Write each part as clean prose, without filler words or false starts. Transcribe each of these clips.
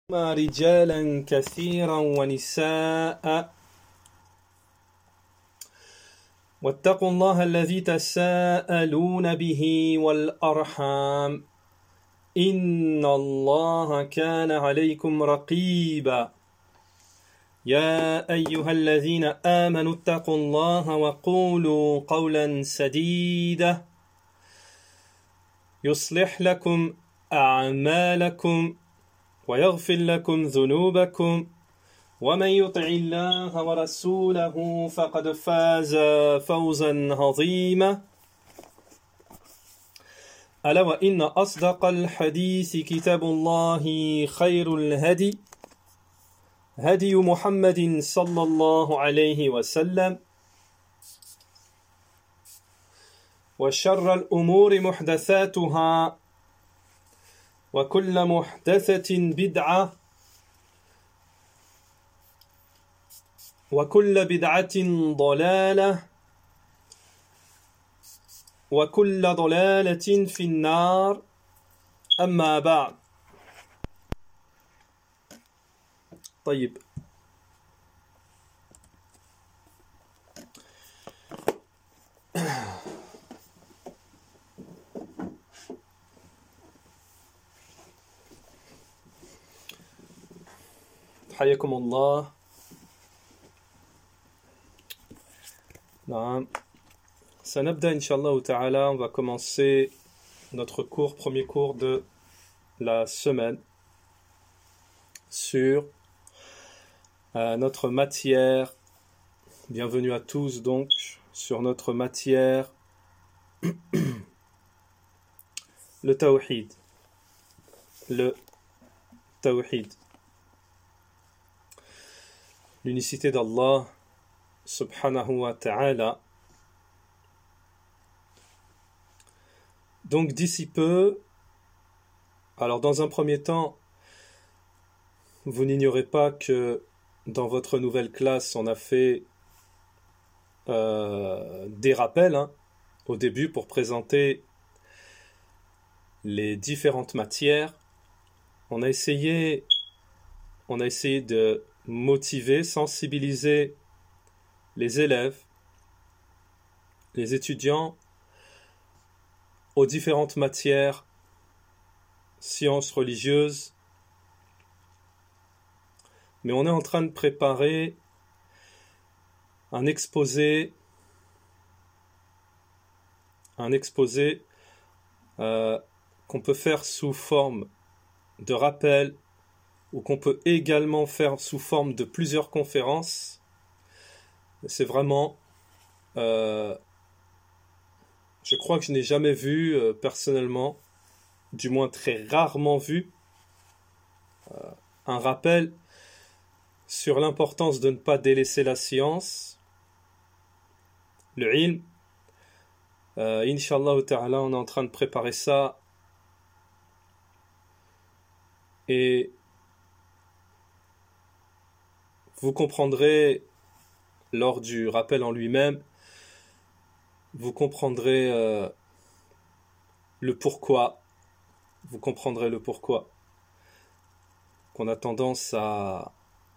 رجالا كثيرا ونساء واتقوا الله الذي تساءلون به والأرحام إن الله كان عليكم رقيبا يا أيها الذين آمنوا اتقوا الله وقولوا قولا سديدا يصلح لكم أعمالكم ويغفر لكم ذنوبكم ومن يطع الله ورسوله فقد فاز فوزا عظيما ألا وإن أصدق الحديث كتاب الله خير الهدي هدي محمد صلى الله عليه وسلم وشر الأمور محدثاتها وكل محدثة بدعة وكل بدعة ضلالة وكل ضلالة في النار أما بعد طيب حياكم الله. نعم. سنبدأ إن شاء الله تعالى. On va commencer notre cours, premier cours de la semaine sur notre matière. Bienvenue à tous donc sur notre matière le tawhid. Le tawhid. L'unicité d'Allah subhanahu wa ta'ala. Donc d'ici peu, alors dans un premier temps, vous n'ignorez pas que dans votre nouvelle classe, on a fait des rappels au début pour présenter les différentes matières. On a essayé de motiver, sensibiliser les élèves, les étudiants aux différentes matières, sciences religieuses. Mais on est en train de préparer un exposé qu'on peut faire sous forme de rappel ou qu'on peut également faire sous forme de plusieurs conférences. C'est vraiment, je crois que je n'ai jamais vu personnellement, du moins très rarement vu, un rappel sur l'importance de ne pas délaisser la science, le ilm. Inch'Allah ta'ala, on est en train de préparer ça et vous comprendrez lors du rappel en lui-même, vous comprendrez le pourquoi. Vous comprendrez le pourquoi. On a tendance à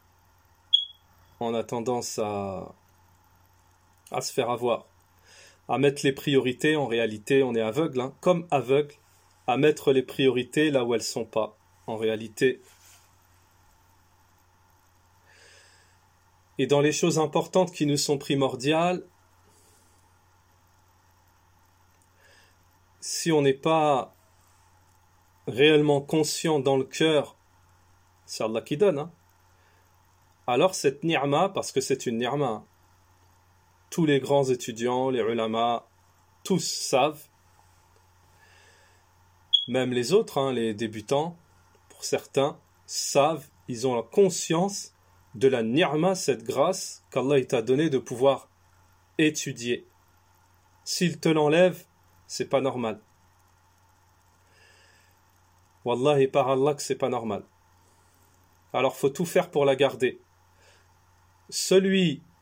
se faire avoir, à mettre les priorités. En réalité, on est aveugle, comme aveugle, à mettre les priorités là où elles sont pas. En réalité. Et dans les choses importantes qui nous sont primordiales, si on n'est pas réellement conscient dans le cœur, c'est Allah qui donne, alors cette ni'ma, parce que c'est une ni'ma, tous les grands étudiants, les ulama, tous savent, même les autres, les débutants, pour certains, savent, ils ont la conscience de la ni'ma, cette grâce qu'Allah t'a donnée de pouvoir étudier. S'il te l'enlève, c'est pas normal. Wallahi, par Allah que c'est pas normal. Alors faut tout faire pour la garder. Celui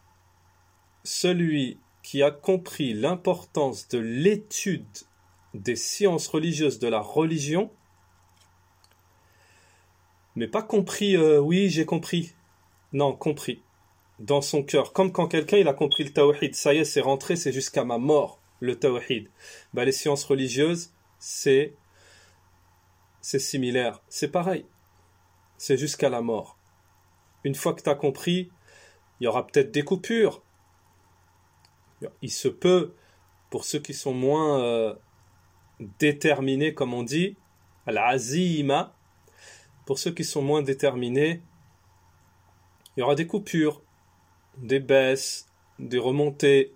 qui a compris l'importance de l'étude des sciences religieuses de la religion, Mais pas compris, oui, j'ai compris. Non, compris. Dans son cœur. Comme quand quelqu'un il a compris le tawhid. Ça y est, c'est rentré, c'est jusqu'à ma mort, le tawhid. Bah, les sciences religieuses, c'est similaire. C'est pareil. C'est jusqu'à la mort. Une fois que tu as compris, il y aura peut-être des coupures. Il se peut, pour ceux qui sont moins déterminés, comme on dit, al-azima, pour ceux qui sont moins déterminés, il y aura des coupures, des baisses, des remontées.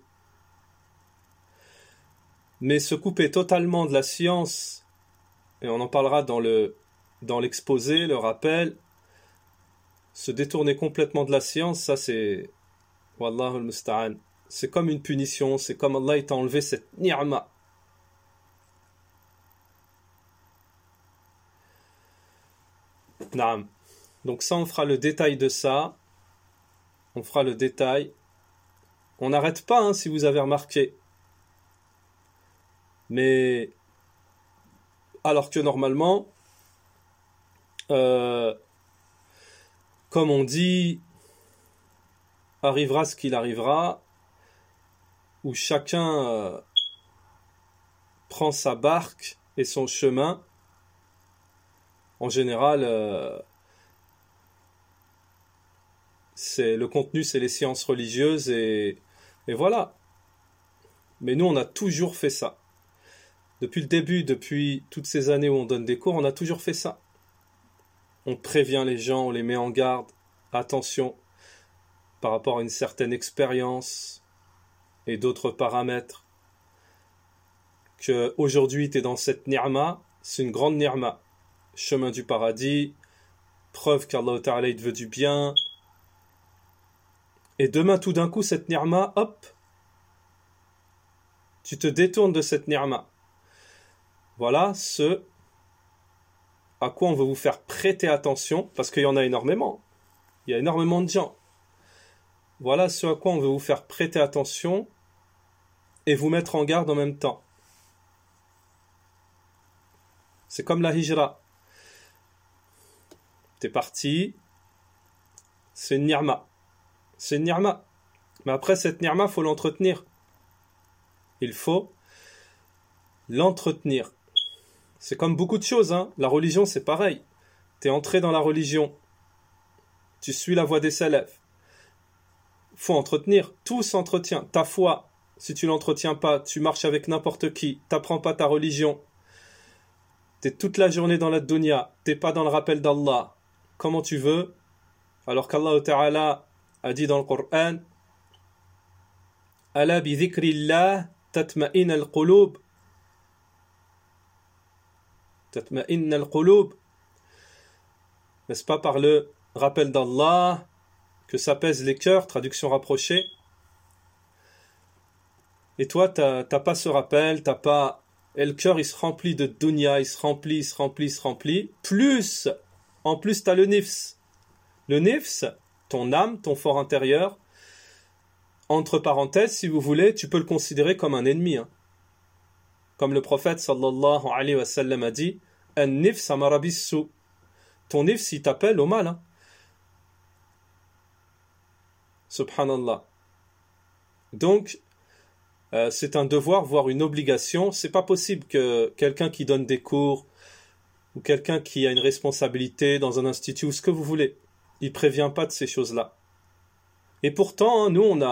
Mais se couper totalement de la science, et on en parlera dans l'exposé, le rappel, se détourner complètement de la science, ça c'est Wallahu al-musta'an. C'est comme une punition, c'est comme Allah t'a enlevé cette ni'ma. Naam. Donc ça, on fera le détail de ça. On fera le détail. On n'arrête pas, si vous avez remarqué. Mais alors que normalement, comme on dit, arrivera ce qu'il arrivera, où chacun prend sa barque et son chemin. En général, c'est le contenu, c'est les sciences religieuses et voilà. Mais nous, on a toujours fait ça. Depuis le début, depuis toutes ces années où on donne des cours, on a toujours fait ça. On prévient les gens, on les met en garde. Attention, par rapport à une certaine expérience et d'autres paramètres, que aujourd'hui tu es dans cette ni'ma, c'est une grande ni'ma. Chemin du paradis, preuve qu'Allah Ta'ala te veut du bien. Et demain, tout d'un coup, cette ni'ma, hop, tu te détournes de cette ni'ma. Voilà ce à quoi on veut vous faire prêter attention, parce qu'il y en a énormément. Il y a énormément de gens. Voilà ce à quoi on veut vous faire prêter attention et vous mettre en garde en même temps. C'est comme la hijra. T'es parti, c'est une ni'ma. C'est une ni'ma. Mais après cette ni'ma, il faut l'entretenir. Il faut l'entretenir. C'est comme beaucoup de choses, La religion, c'est pareil. T'es entré dans la religion. Tu suis la voie des salafs. Faut entretenir. Tout s'entretient. Ta foi, si tu l'entretiens pas, tu marches avec n'importe qui. T'apprends pas ta religion. T'es toute la journée dans la dunya. T'es pas dans le rappel d'Allah. Comment tu veux? Alors qu'Allah Ta'ala a dit dans le Coran, Ala bi dhikrillah tatma'in al-qulub. Tatma'in al-qulub. N'est-ce pas par le rappel d'Allah que s'apaisent les cœurs, traduction rapprochée. Et toi, t'as pas ce rappel, t'as pas... Et le cœur, il se remplit de dunya, il se remplit. Plus, en plus, t'as le nifs. Le nifs, ton âme, ton fort intérieur, entre parenthèses, si vous voulez, tu peux le considérer comme un ennemi. Comme le prophète, sallallahu alayhi wa sallam, a dit, « An-nifs amara bis-su » Ton nifs, il t'appelle au mal. Subhanallah. Donc, c'est un devoir, voire une obligation. C'est pas possible que quelqu'un qui donne des cours ou quelqu'un qui a une responsabilité dans un institut ou ce que vous voulez, il prévient pas de ces choses-là. Et pourtant, nous, on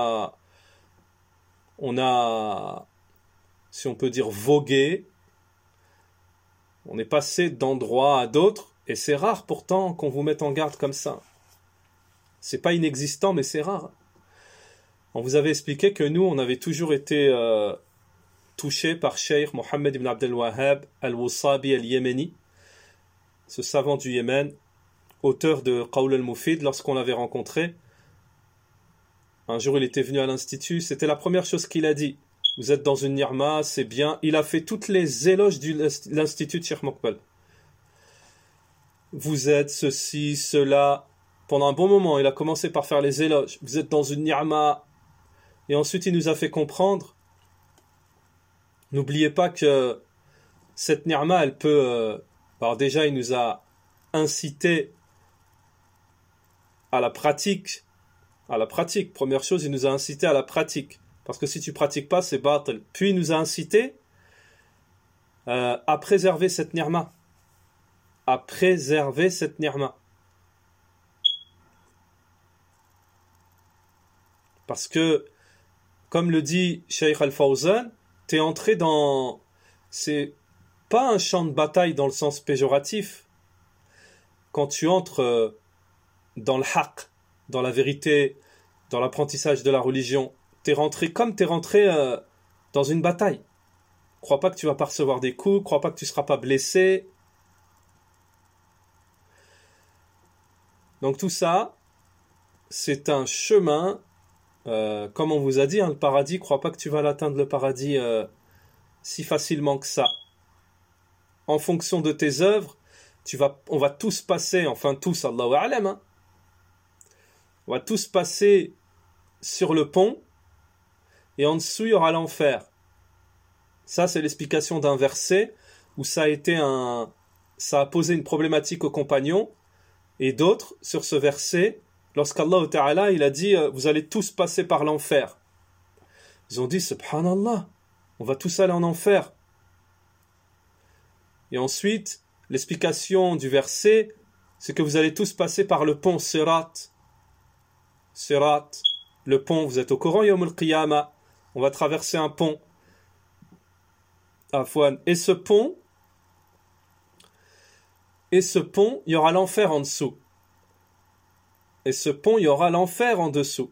a, si on peut dire, vogué. On est passé d'endroits à d'autres, et c'est rare pourtant qu'on vous mette en garde comme ça. C'est pas inexistant, mais c'est rare. On vous avait expliqué que nous, on avait toujours été touchés par Cheikh Mohammed ibn Abdel Wahhab al-Wasabi al-Yémeni, ce savant du Yémen, auteur de Qawl al-Mufid. Lorsqu'on l'avait rencontré, un jour il était venu à l'institut, c'était la première chose qu'il a dit. Vous êtes dans une ni'ma, c'est bien. Il a fait toutes les éloges de l'institut de Cheikh Mokbel. Vous êtes ceci, cela. Pendant un bon moment, il a commencé par faire les éloges. Vous êtes dans une ni'ma. Et ensuite, il nous a fait comprendre. N'oubliez pas que cette ni'ma, elle peut... alors déjà, il nous a incité à la pratique. À la pratique. Première chose, il nous a incité à la pratique. Parce que si tu pratiques pas, c'est batil. Puis il nous a incité à préserver cette ni'ma. À préserver cette ni'ma. Parce que, comme le dit Cheikh Al-Fawzan, t'es entré dans... C'est pas un champ de bataille dans le sens péjoratif. Quand tu entres dans le haqq, dans la vérité, dans l'apprentissage de la religion, t'es rentré dans une bataille. Crois pas que tu vas pas recevoir des coups, crois pas que tu seras pas blessé. Donc tout ça, c'est un chemin, comme on vous a dit, le paradis, crois pas que tu vas l'atteindre le paradis si facilement que ça. En fonction de tes œuvres, on va tous passer, enfin tous, Allahu a'lam, hein, on va tous passer sur le pont, et en dessous, il y aura l'enfer. Ça, c'est l'explication d'un verset où ça a posé une problématique aux compagnons, et d'autres, sur ce verset, lorsqu'Allah Ta'ala, il a dit, vous allez tous passer par l'enfer. Ils ont dit, subhanallah, on va tous aller en enfer. Et ensuite, l'explication du verset, c'est que vous allez tous passer par le pont Sirat. Sirat, le pont, vous êtes au courant, Yawm al-Qiyamah. On va traverser un pont. Afwan. Et ce pont, il y aura l'enfer en dessous. Et ce pont, il y aura l'enfer en dessous.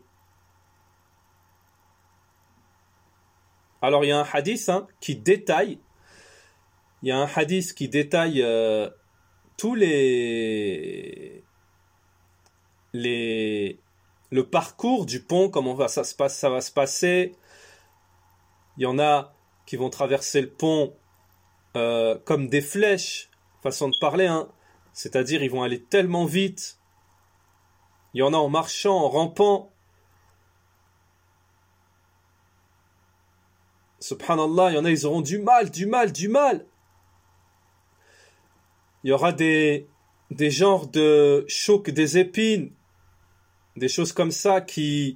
Alors, il y a un hadith qui détaille. Il y a un hadith qui détaille tous le parcours du pont, comment ça va se passer. Il y en a qui vont traverser le pont comme des flèches, façon de parler, c'est-à-dire ils vont aller tellement vite. Il y en a en marchant, en rampant. Subhanallah, il y en a, ils auront du mal. Il y aura des genres de chocs, des épines, des choses comme ça qui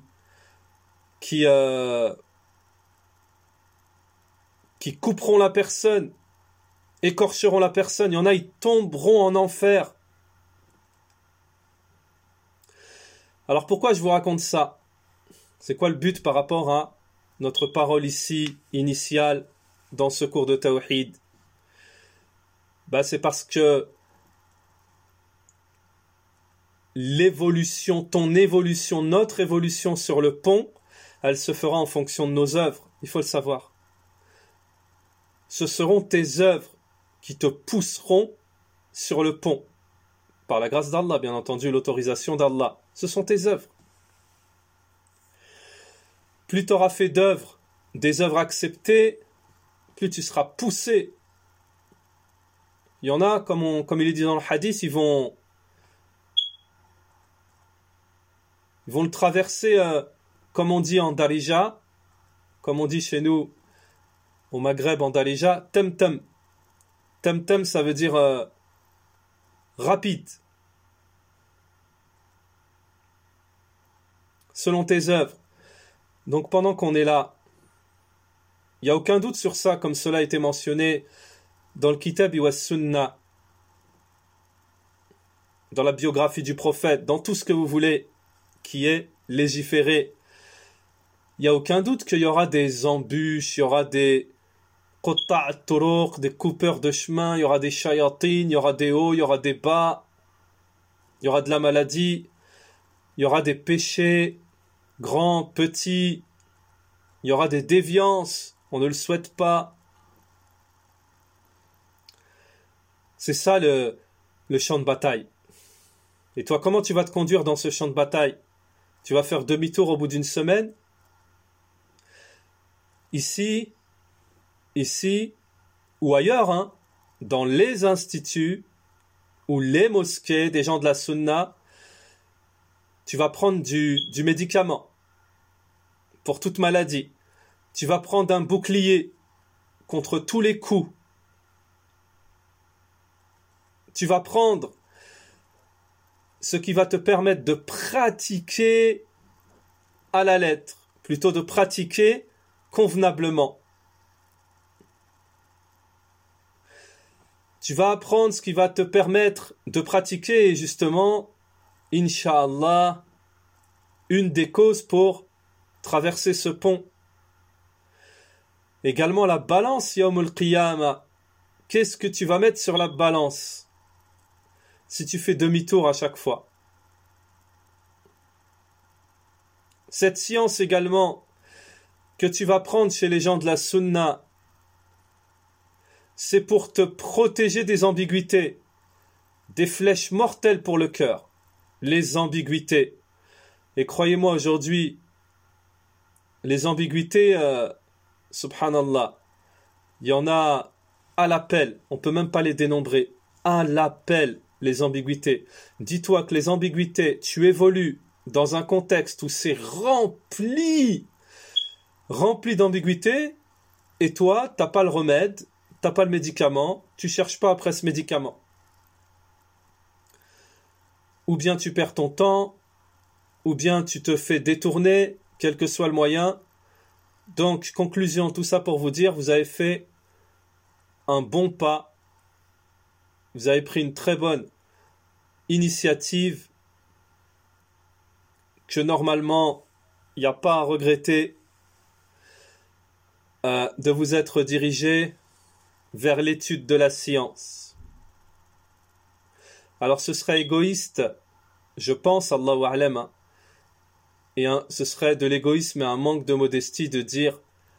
couperont la personne, écorcheront la personne. Il y en a, ils tomberont en enfer. Alors pourquoi je vous raconte ça? C'est quoi le but par rapport à notre parole ici, initiale, dans ce cours de Tawhid? C'est parce que ton évolution, notre évolution sur le pont, elle se fera en fonction de nos œuvres. Il faut le savoir. Ce seront tes œuvres qui te pousseront sur le pont. Par la grâce d'Allah, bien entendu, l'autorisation d'Allah. Ce sont tes œuvres. Plus tu auras fait d'œuvres, des œuvres acceptées, plus tu seras poussé. Il y en a, comme il est dit dans le hadith, ils vont le traverser, comme on dit en Darija, comme on dit chez nous au Maghreb en Darija, temtem. Temtem, ça veut dire rapide. Selon tes œuvres. Donc pendant qu'on est là, il n'y a aucun doute sur ça, comme cela a été mentionné dans le Kitab wa Sunnah, dans la biographie du prophète, dans tout ce que vous voulez, qui est légiféré. Il n'y a aucun doute qu'il y aura des embûches, il y aura des qutta' turuq, des coupeurs de chemin, il y aura des shayatin, il y aura des hauts, il y aura des bas, il y aura de la maladie, il y aura des péchés, grands, petits, il y aura des déviances, on ne le souhaite pas. C'est ça le champ de bataille. Et toi, comment tu vas te conduire dans ce champ de bataille? Tu vas faire demi-tour au bout d'une semaine? Ici, ou ailleurs, dans les instituts ou les mosquées des gens de la sunna, tu vas prendre du médicament pour toute maladie. Tu vas prendre un bouclier contre tous les coups. Tu vas prendre ce qui va te permettre de pratiquer à la lettre, plutôt de pratiquer convenablement. Tu vas apprendre ce qui va te permettre de pratiquer justement, Inch'Allah, une des causes pour traverser ce pont. Également la balance, Yawmul Qiyamah. Qu'est-ce que tu vas mettre sur la balance si tu fais demi-tour à chaque fois? Cette science également que tu vas prendre chez les gens de la Sunna, c'est pour te protéger des ambiguïtés, des flèches mortelles pour le cœur, les ambiguïtés. Et croyez-moi, aujourd'hui, les ambiguïtés, subhanallah, il y en a à l'appel, on ne peut même pas les dénombrer, à l'appel, les ambiguïtés. Dis-toi que les ambiguïtés, tu évolues dans un contexte où c'est rempli d'ambiguïtés, et toi, tu n'as pas le remède, tu n'as pas le médicament, tu ne cherches pas après ce médicament. Ou bien tu perds ton temps, ou bien tu te fais détourner, quel que soit le moyen. Donc, conclusion, tout ça pour vous dire, vous avez fait un bon pas, vous avez pris une très bonne initiative que normalement, il n'y a pas à regretter de vous être dirigé vers l'étude de la science. Alors ce serait égoïste, je pense, Allahu A'lam, et ce serait de l'égoïsme et un manque de modestie de dire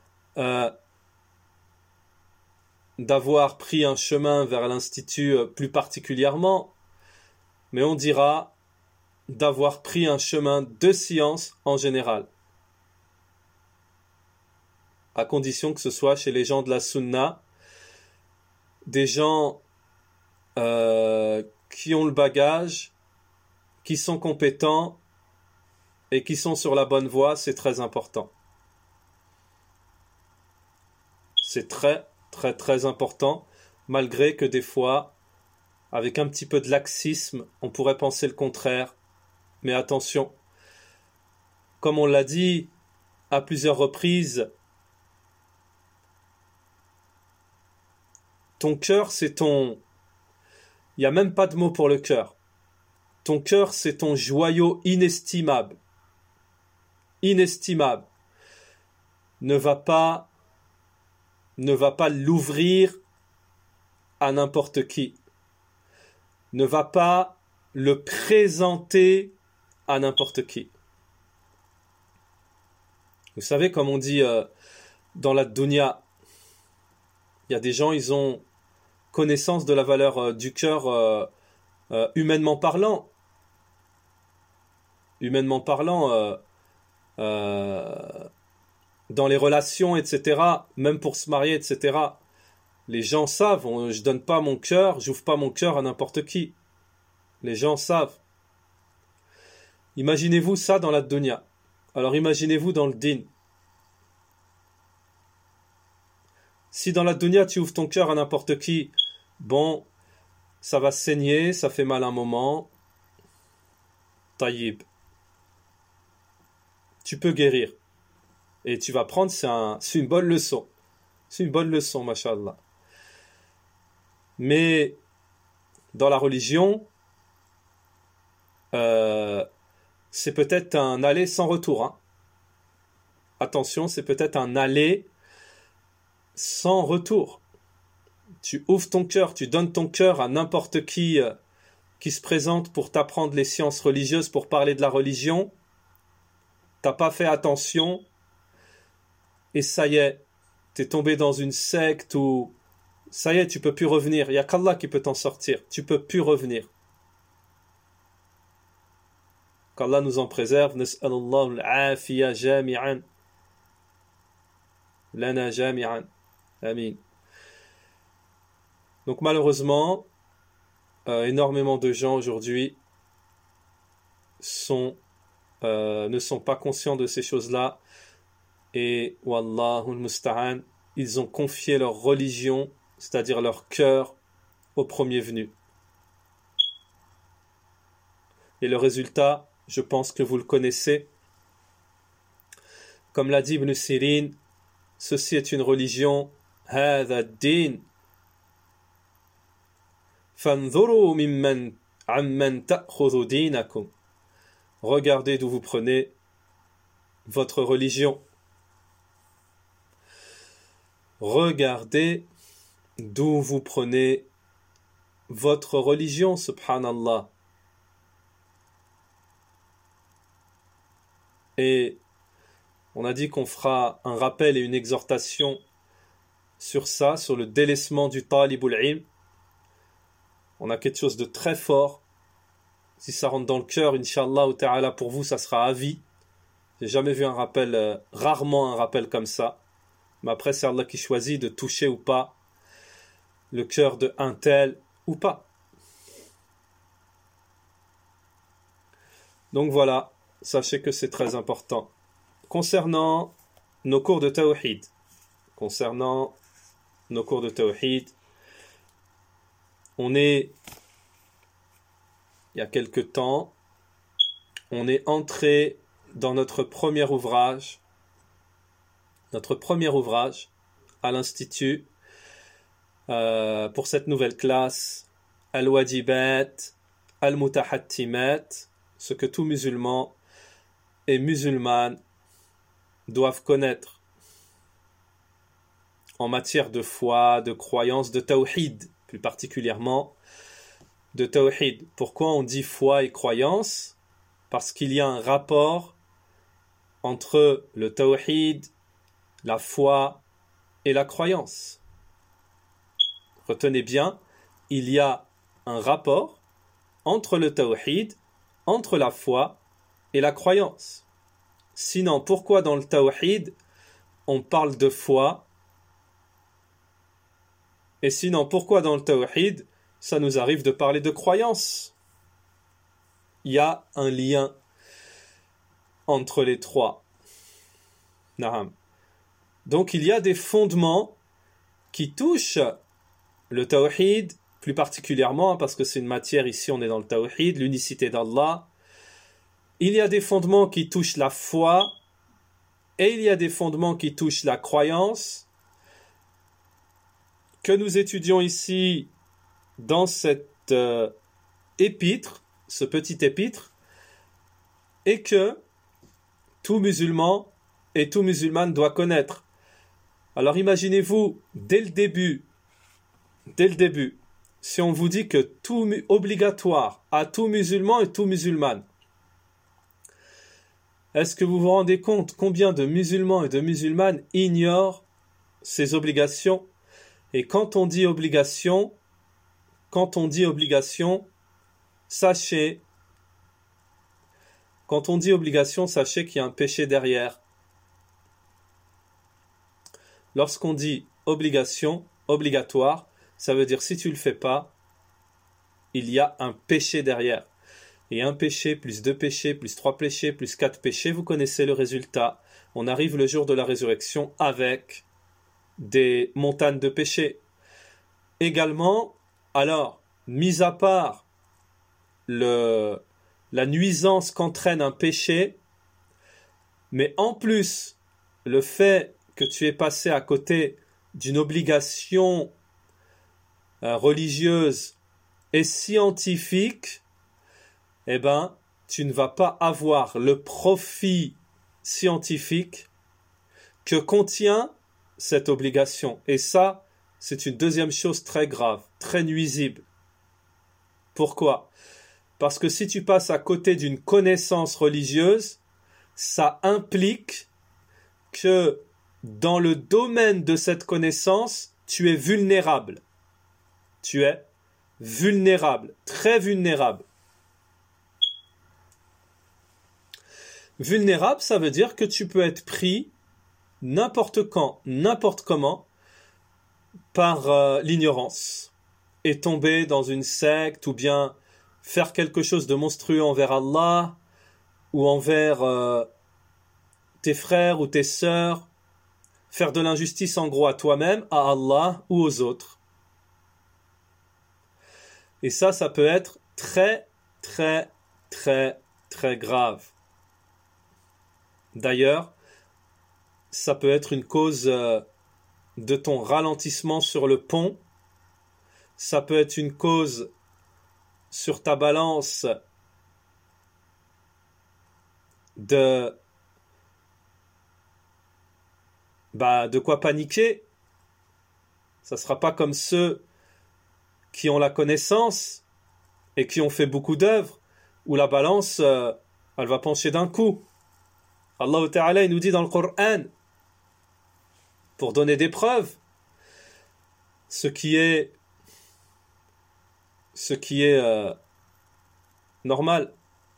d'avoir pris un chemin vers l'Institut plus particulièrement, mais on dira d'avoir pris un chemin de science en général, à condition que ce soit chez les gens de la Sunna, des gens qui ont le bagage, qui sont compétents et qui sont sur la bonne voie. C'est très important. C'est très, très, très important, malgré que des fois, avec un petit peu de laxisme, on pourrait penser le contraire. Mais attention, comme on l'a dit à plusieurs reprises, ton cœur, c'est ton... Il n'y a même pas de mot pour le cœur. Ton cœur, c'est ton joyau inestimable. Inestimable. Ne va pas l'ouvrir à n'importe qui. Ne va pas le présenter à n'importe qui. Vous savez, comme on dit dans la dunya, il y a des gens, ils ont connaissance de la valeur du cœur humainement parlant. Humainement parlant, dans les relations, etc., même pour se marier, etc., les gens savent, je donne pas mon cœur, j'ouvre pas mon cœur à n'importe qui. Les gens savent. Imaginez-vous ça dans la dunya. Alors imaginez-vous dans le din. Si dans la dunya tu ouvres ton cœur à n'importe qui, bon, ça va saigner, ça fait mal un moment. Taïb. Tu peux guérir. Et tu vas prendre, c'est une bonne leçon. C'est une bonne leçon, mashallah. Mais dans la religion, c'est peut-être un aller sans retour. Hein. Attention, c'est peut-être un aller sans retour. Tu ouvres ton cœur, tu donnes ton cœur à n'importe qui se présente pour t'apprendre les sciences religieuses, pour parler de la religion. T'as pas fait attention et ça y est, t'es tombé dans une secte où ça y est, tu peux plus revenir. Il y a qu'Allah qui peut t'en sortir. Tu peux plus revenir. Qu'Allah nous en préserve. Nas'alallahu al-afiya jami'an. Lana jami'an. Amin. Donc malheureusement, énormément de gens aujourd'hui ne sont pas conscients de ces choses-là et Wallahu al-musta'an, ils ont confié leur religion, c'est-à-dire leur cœur, au premier venu. Et le résultat, je pense que vous le connaissez. Comme l'a dit Ibn Sirin, ceci est une religion. هذا الدين فانظروا عمن تأخذ دينكم. Regardez d'où vous prenez votre religion. Regardez d'où vous prenez votre religion, subhanallah. Et on a dit qu'on fera un rappel et une exhortation sur ça, sur le délaissement du talibul ilm. On a quelque chose de très fort. Si ça rentre dans le cœur, Inch'Allah ta'ala, pour vous, ça sera à vie. J'ai jamais vu un rappel, rarement un rappel comme ça. Mais après, c'est Allah qui choisit de toucher ou pas le cœur de un tel ou pas. Donc voilà, sachez que c'est très important. Concernant nos cours de tawhid, on est, il y a quelque temps, on est entré dans notre premier ouvrage à l'Institut pour cette nouvelle classe, Al-Wajibat, Al-Mutahattimat, ce que tout musulman et musulmane doivent connaître en matière de foi, de croyance, de tawhid, plus particulièrement de tawhid. Pourquoi on dit foi et croyance? Parce qu'il y a un rapport entre le tawhid, la foi et la croyance. Retenez bien, il y a un rapport entre le tawhid, entre la foi et la croyance. Sinon, pourquoi dans le tawhid on parle de foi? Et sinon, pourquoi dans le tawhid ça nous arrive de parler de croyance? Il y a un lien entre les trois. Naham. Donc il y a des fondements qui touchent le tawhid, plus particulièrement parce que c'est une matière, ici on est dans le tawhid, l'unicité d'Allah. Il y a des fondements qui touchent la foi et il y a des fondements qui touchent la croyance que nous étudions ici dans cette épître, ce petit épître, et que tout musulman et tout musulmane doit connaître. Alors imaginez-vous, dès le début, si on vous dit que tout obligatoire à tout musulman et tout musulmane, est-ce que vous vous rendez compte combien de musulmans et de musulmanes ignorent ces obligations? Et quand on dit obligation, sachez qu'il y a un péché derrière. Lorsqu'on dit obligation, obligatoire, ça veut dire si tu ne le fais pas, il y a un péché derrière. Et un péché, plus deux péchés, plus trois péchés, plus quatre péchés, vous connaissez le résultat. On arrive le jour de la résurrection avec des montagnes de péchés. Également, alors, mis à part la nuisance qu'entraîne un péché, mais en plus, le fait que tu es passé à côté d'une obligation religieuse et scientifique, eh ben, tu ne vas pas avoir le profit scientifique que contient cette obligation. Et ça, c'est une deuxième chose très grave, très nuisible. Pourquoi? Parce que si tu passes à côté d'une connaissance religieuse, ça implique que dans le domaine de cette connaissance, tu es vulnérable. Tu es vulnérable, très vulnérable. Vulnérable, ça veut dire que tu peux être pris n'importe quand, n'importe comment, par l'ignorance et tomber dans une secte ou bien faire quelque chose de monstrueux envers Allah ou envers tes frères ou tes sœurs, faire de l'injustice en gros à toi-même, à Allah ou aux autres. Et ça peut être très, très, très très grave. D'ailleurs, ça peut être une cause de ton ralentissement sur le pont, ça peut être une cause sur ta balance de quoi paniquer. Ça ne sera pas comme ceux qui ont la connaissance et qui ont fait beaucoup d'œuvres, où la balance, elle va pencher d'un coup. Allah Ta'ala, il nous dit dans le Coran, pour donner des preuves, ce qui est normal.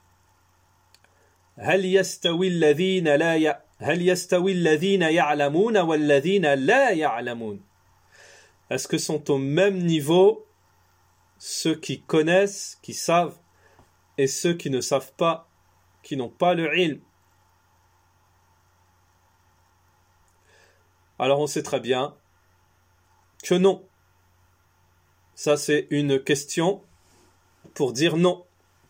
هل يستوي الذين يعلمون والذين لا يعلمون. Est-ce que sont au même niveau ceux qui connaissent, qui savent, et ceux qui ne savent pas, qui n'ont pas le ilm? Alors on sait très bien que non. Ça c'est une question pour dire non.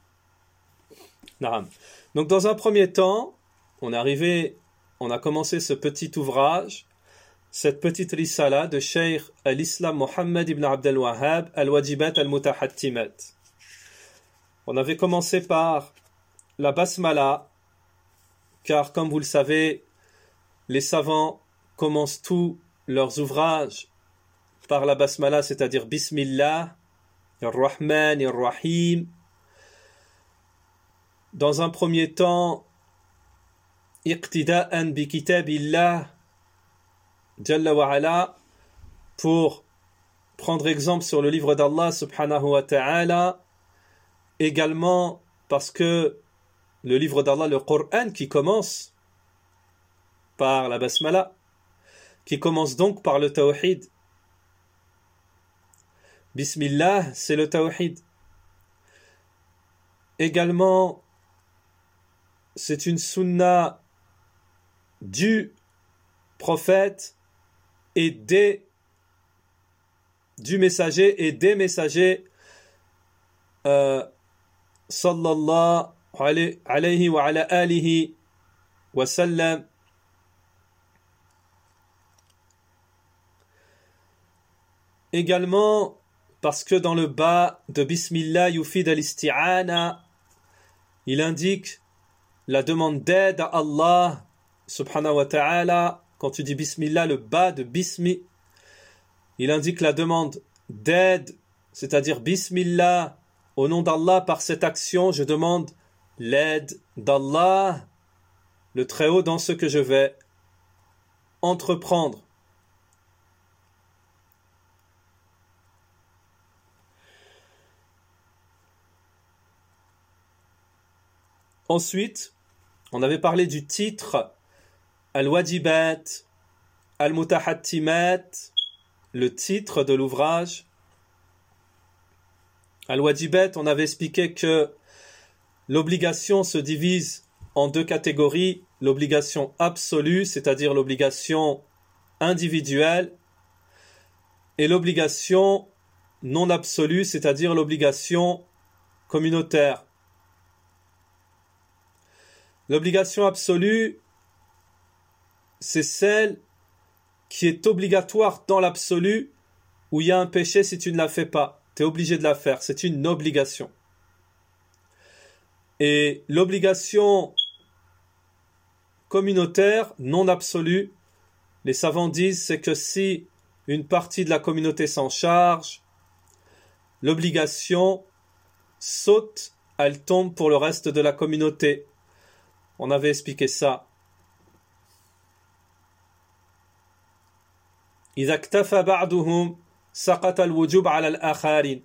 Donc dans un premier temps, on a commencé ce petit ouvrage, cette petite risala de Cheikh al-Islam Mohammed ibn Abd al-Wahhab, al-Wajibat al-Mutahattimat. On avait commencé par la basmala, car comme vous le savez, les savants commencent tous leurs ouvrages par la basmala, c'est-à-dire Bismillah, Ar-Rahman, Ar-Rahim. Dans un premier temps, Iqtida'an bi kitabillah, Jalla wa ala, pour prendre exemple sur le livre d'Allah subhanahu wa ta'ala, également parce que le livre d'Allah, le Coran, qui commence par la basmala, qui commence donc par le tawhid. Bismillah, c'est le tawhid. Également, c'est une sunna du prophète et du messager et des messagers sallallahu alayhi wa ala alihi wa sallam. Également parce que dans le bas de Bismillah yufid al-isti'ana, il indique la demande d'aide à Allah subhanahu wa ta'ala. Quand tu dis Bismillah, le bas de Bismi, il indique la demande d'aide, c'est-à-dire Bismillah, au nom d'Allah, par cette action, je demande l'aide d'Allah, le Très-Haut, dans ce que je vais entreprendre. Ensuite, on avait parlé du titre Al-Wajibat, Al-Mutahattimat, le titre de l'ouvrage. Al-Wajibat, on avait expliqué que l'obligation se divise en deux catégories. L'obligation absolue, c'est-à-dire l'obligation individuelle, et l'obligation non absolue, c'est-à-dire l'obligation communautaire. L'obligation absolue, c'est celle qui est obligatoire dans l'absolu, où il y a un péché si tu ne la fais pas. Tu es obligé de la faire, c'est une obligation. Et l'obligation communautaire, non absolue, les savants disent, c'est que si une partie de la communauté s'en charge, l'obligation saute, elle tombe pour le reste de la communauté. On avait expliqué ça. إذا اكتفى بعضهم سقط الوجوب على الآخرين.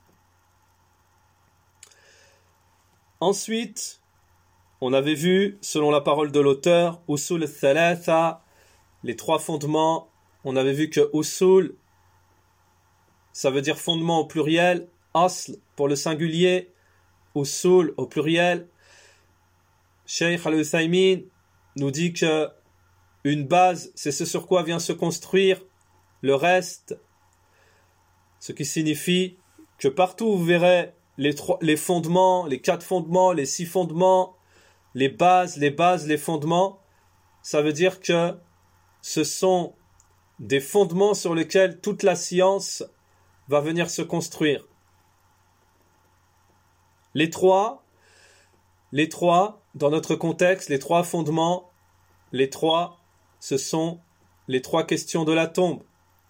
Ensuite, on avait vu, selon la parole de l'auteur, usul al-thalatha, les trois fondements. On avait vu que usul, ça veut dire fondement au pluriel, asl pour le singulier, usul au pluriel. Cheikh Al-Uthaymin nous dit que une base, c'est ce sur quoi vient se construire le reste, ce qui signifie que partout où vous verrez les fondements, les 4 fondements, les 6 fondements, les bases, les fondements. Ça veut dire que ce sont des fondements sur lesquels toute la science va venir se construire. Les trois, dans notre contexte, les 3 fondements, ce sont les 3 questions de la tombe.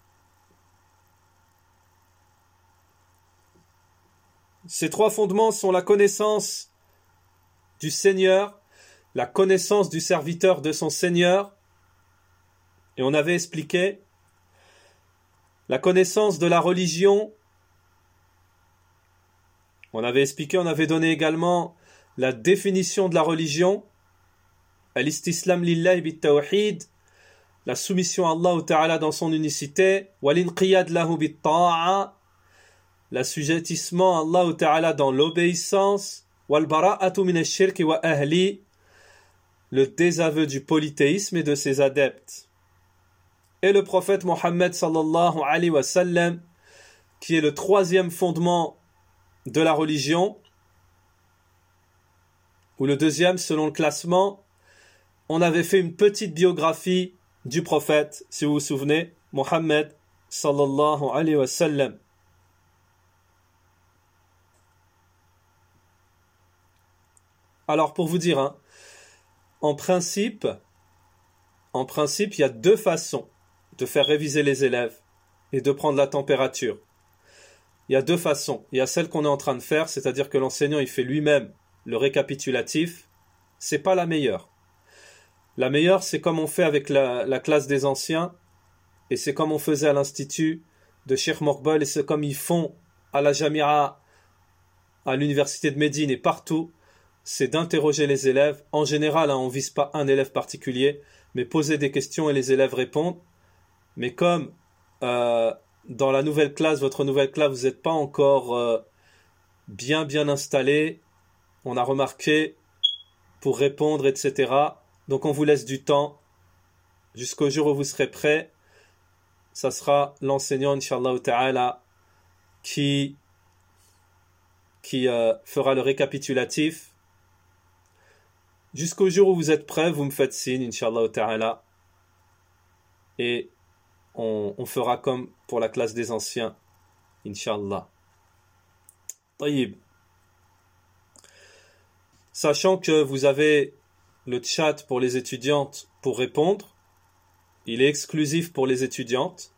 Ces 3 fondements sont la connaissance du Seigneur, la connaissance du serviteur de son Seigneur, et on avait expliqué la connaissance de la religion. On avait expliqué, on avait donné également la définition de la religion, al-istislam lillahi bit-tawhid, la soumission à Allah Ta'ala dans son unicité, wal-inqiyad lahu bit-ta'a, l'assujettissement à Allah Ta'ala dans l'obéissance, wal-bara'atu min ash-shirk wa ahli, le désaveu du polythéisme et de ses adeptes. Et le prophète Mohammed sallallahu alayhi wa sallam, qui est le 3e fondement de la religion, ou le 2e selon le classement. On avait fait une petite biographie du prophète, si vous vous souvenez, Mohammed sallallahu alayhi wa sallam. Alors pour vous dire, en principe, il y a 2 façons de faire réviser les élèves et de prendre la température. Il y a 2 façons. Il y a celle qu'on est en train de faire, c'est-à-dire que l'enseignant il fait lui-même le récapitulatif. C'est pas la meilleure. La meilleure, c'est comme on fait avec la classe des anciens, et c'est comme on faisait à l'institut de Cheikh Morbel, et c'est comme ils font à la Jamia, à l'université de Médine et partout, c'est d'interroger les élèves. En général, on ne vise pas un élève particulier, mais poser des questions et les élèves répondent. Mais comme dans la nouvelle classe, votre nouvelle classe, vous n'êtes pas encore bien installé, on a remarqué, pour répondre, etc. Donc on vous laisse du temps jusqu'au jour où vous serez prêts. Ça sera l'enseignant, Inch'Allah Ta'ala, qui fera le récapitulatif. Jusqu'au jour où vous êtes prêts, vous me faites signe, Inch'Allah Ta'ala. Et on fera comme pour la classe des anciens, Inch'Allah. Taïb. Sachant que vous avez le chat pour les étudiantes pour répondre, il est exclusif pour les étudiantes.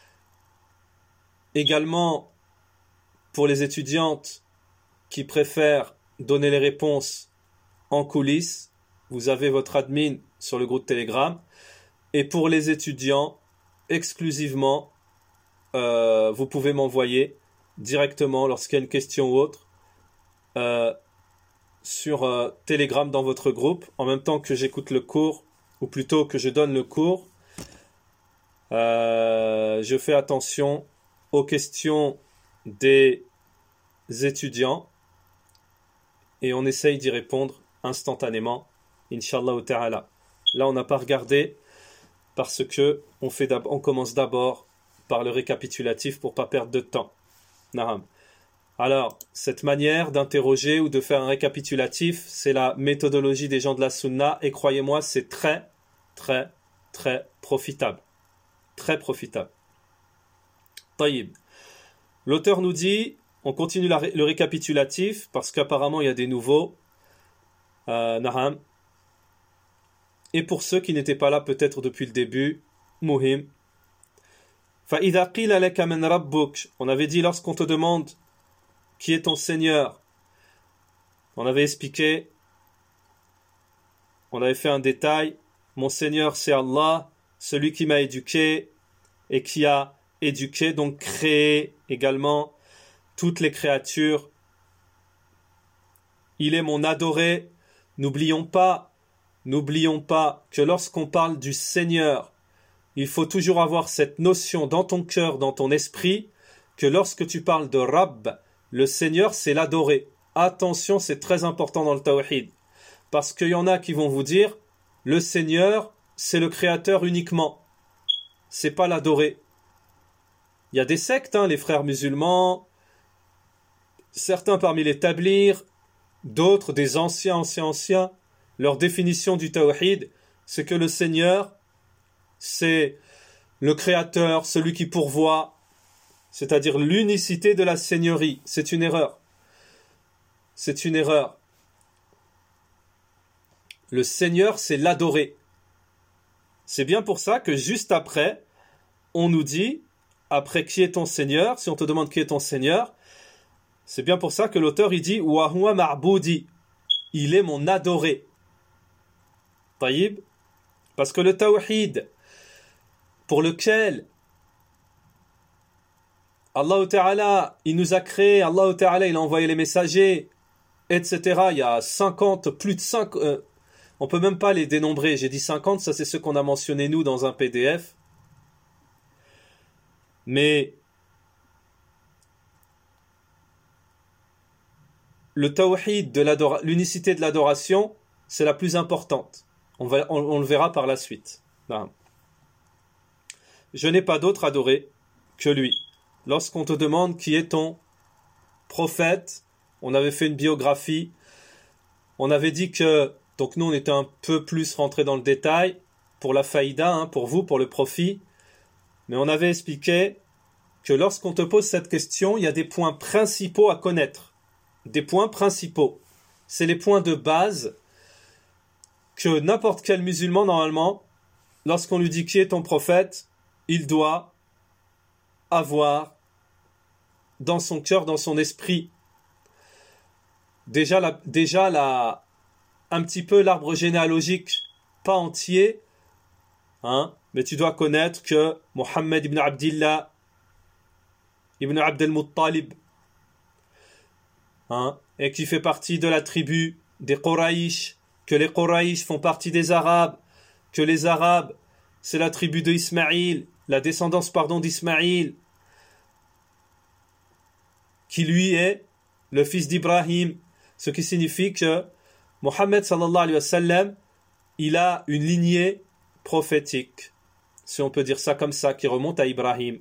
Également, pour les étudiantes qui préfèrent donner les réponses en coulisses, vous avez votre admin sur le groupe Telegram. Et pour les étudiants, exclusivement, vous pouvez m'envoyer directement lorsqu'il y a une question ou autre sur Telegram dans votre groupe, en même temps que j'écoute le cours, ou plutôt que je donne le cours. Je fais attention aux questions des étudiants et on essaye d'y répondre instantanément, Inch'Allah Ta'ala. Là, on n'a pas regardé parce que on commence d'abord par le récapitulatif pour ne pas perdre de temps. Naham. Alors, cette manière d'interroger ou de faire un récapitulatif, c'est la méthodologie des gens de la Sunna et croyez-moi, c'est très, très, très profitable. Très profitable. Taïb. L'auteur nous dit, on continue le récapitulatif parce qu'apparemment il y a des nouveaux. Naham. Et pour ceux qui n'étaient pas là peut-être depuis le début, muhim. فَإِذَا قِيلَ لَكَ مَنْ رَبُّكَ. On avait dit lorsqu'on te demande qui est ton Seigneur, on avait expliqué, on avait fait un détail, mon Seigneur c'est Allah, celui qui m'a éduqué et qui a éduqué, donc créé également toutes les créatures. Il est mon adoré. N'oublions pas que lorsqu'on parle du Seigneur, il faut toujours avoir cette notion dans ton cœur, dans ton esprit, que lorsque tu parles de Rabb, le Seigneur, c'est l'adoré. Attention, c'est très important dans le Tawhid. Parce qu'il y en a qui vont vous dire, le Seigneur, c'est le Créateur uniquement. C'est pas l'adoré. Il y a des sectes, les frères musulmans, certains parmi les tablirs, d'autres des anciens, leur définition du tawhid, c'est que le Seigneur, c'est le Créateur, celui qui pourvoit, c'est-à-dire l'unicité de la Seigneurie. C'est une erreur. C'est une erreur. Le Seigneur, c'est l'adoré. C'est bien pour ça que juste après, on nous dit, après qui est ton Seigneur, si on te demande qui est ton Seigneur, c'est bien pour ça que l'auteur il dit wa huwa ma'boudi, il est mon adoré. Taïb, parce que le tawhid pour lequel Allah Ta'ala, il nous a créé, Allah Ta'ala, il a envoyé les messagers, etc. Il y a 50, plus de 5, on peut même pas les dénombrer. J'ai dit 50, ça c'est ce qu'on a mentionné nous dans un PDF. Mais le tawhid, l'unicité de l'adoration, c'est la plus importante. On le verra par la suite. Non. Je n'ai pas d'autre adoré que lui. Lorsqu'on te demande qui est ton prophète, on avait fait une biographie, on avait dit que, donc nous on était un peu plus rentrés dans le détail, pour la faïda, pour vous, pour le profit, mais on avait expliqué que lorsqu'on te pose cette question, il y a des points principaux à connaître. Des points principaux. C'est les points de base que n'importe quel musulman, normalement, lorsqu'on lui dit qui est ton prophète, il doit avoir dans son cœur, dans son esprit, déjà un petit peu l'arbre généalogique, pas entier, mais tu dois connaître que Mohammed ibn Abdillah ibn Abd al-Muttalib, et qui fait partie de la tribu des Quraïsh, que les Quraïsh font partie des Arabes, que les Arabes, c'est la tribu de Ismaïl, la descendance d'Ismaïl, qui lui est le fils d'Ibrahim, ce qui signifie que Mohammed sallallahu alayhi wa sallam, il a une lignée prophétique, si on peut dire ça comme ça, qui remonte à Ibrahim.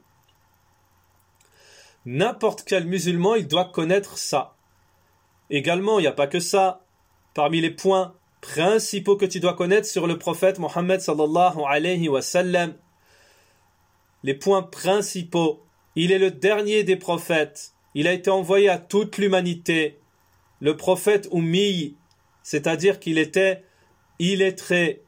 N'importe quel musulman, il doit connaître ça. Également, il n'y a pas que ça. Parmi les points principaux que tu dois connaître sur le prophète Mohammed sallallahu alayhi wa sallam, les points principaux, il est le dernier des prophètes. Il a été envoyé à toute l'humanité. Le prophète Ummi, c'est-à-dire qu'il était illettré.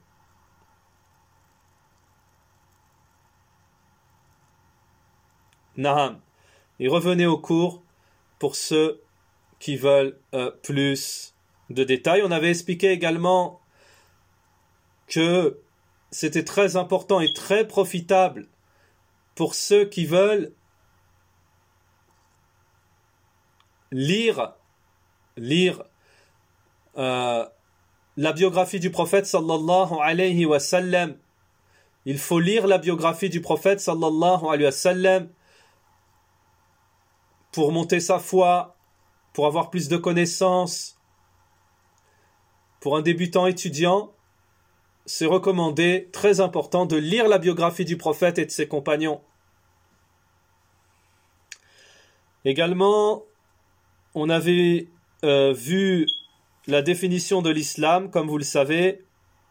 Naham. Et revenez au cours pour ceux qui veulent plus de détails. On avait expliqué également que c'était très important et très profitable pour ceux qui veulent lire la biographie du prophète sallallahu alayhi wa sallam. Il faut lire la biographie du prophète sallallahu alayhi wa sallam pour monter sa foi, pour avoir plus de connaissances. Pour un débutant étudiant, c'est recommandé, très important, de lire la biographie du prophète et de ses compagnons. Également, on avait vu la définition de l'islam, comme vous le savez.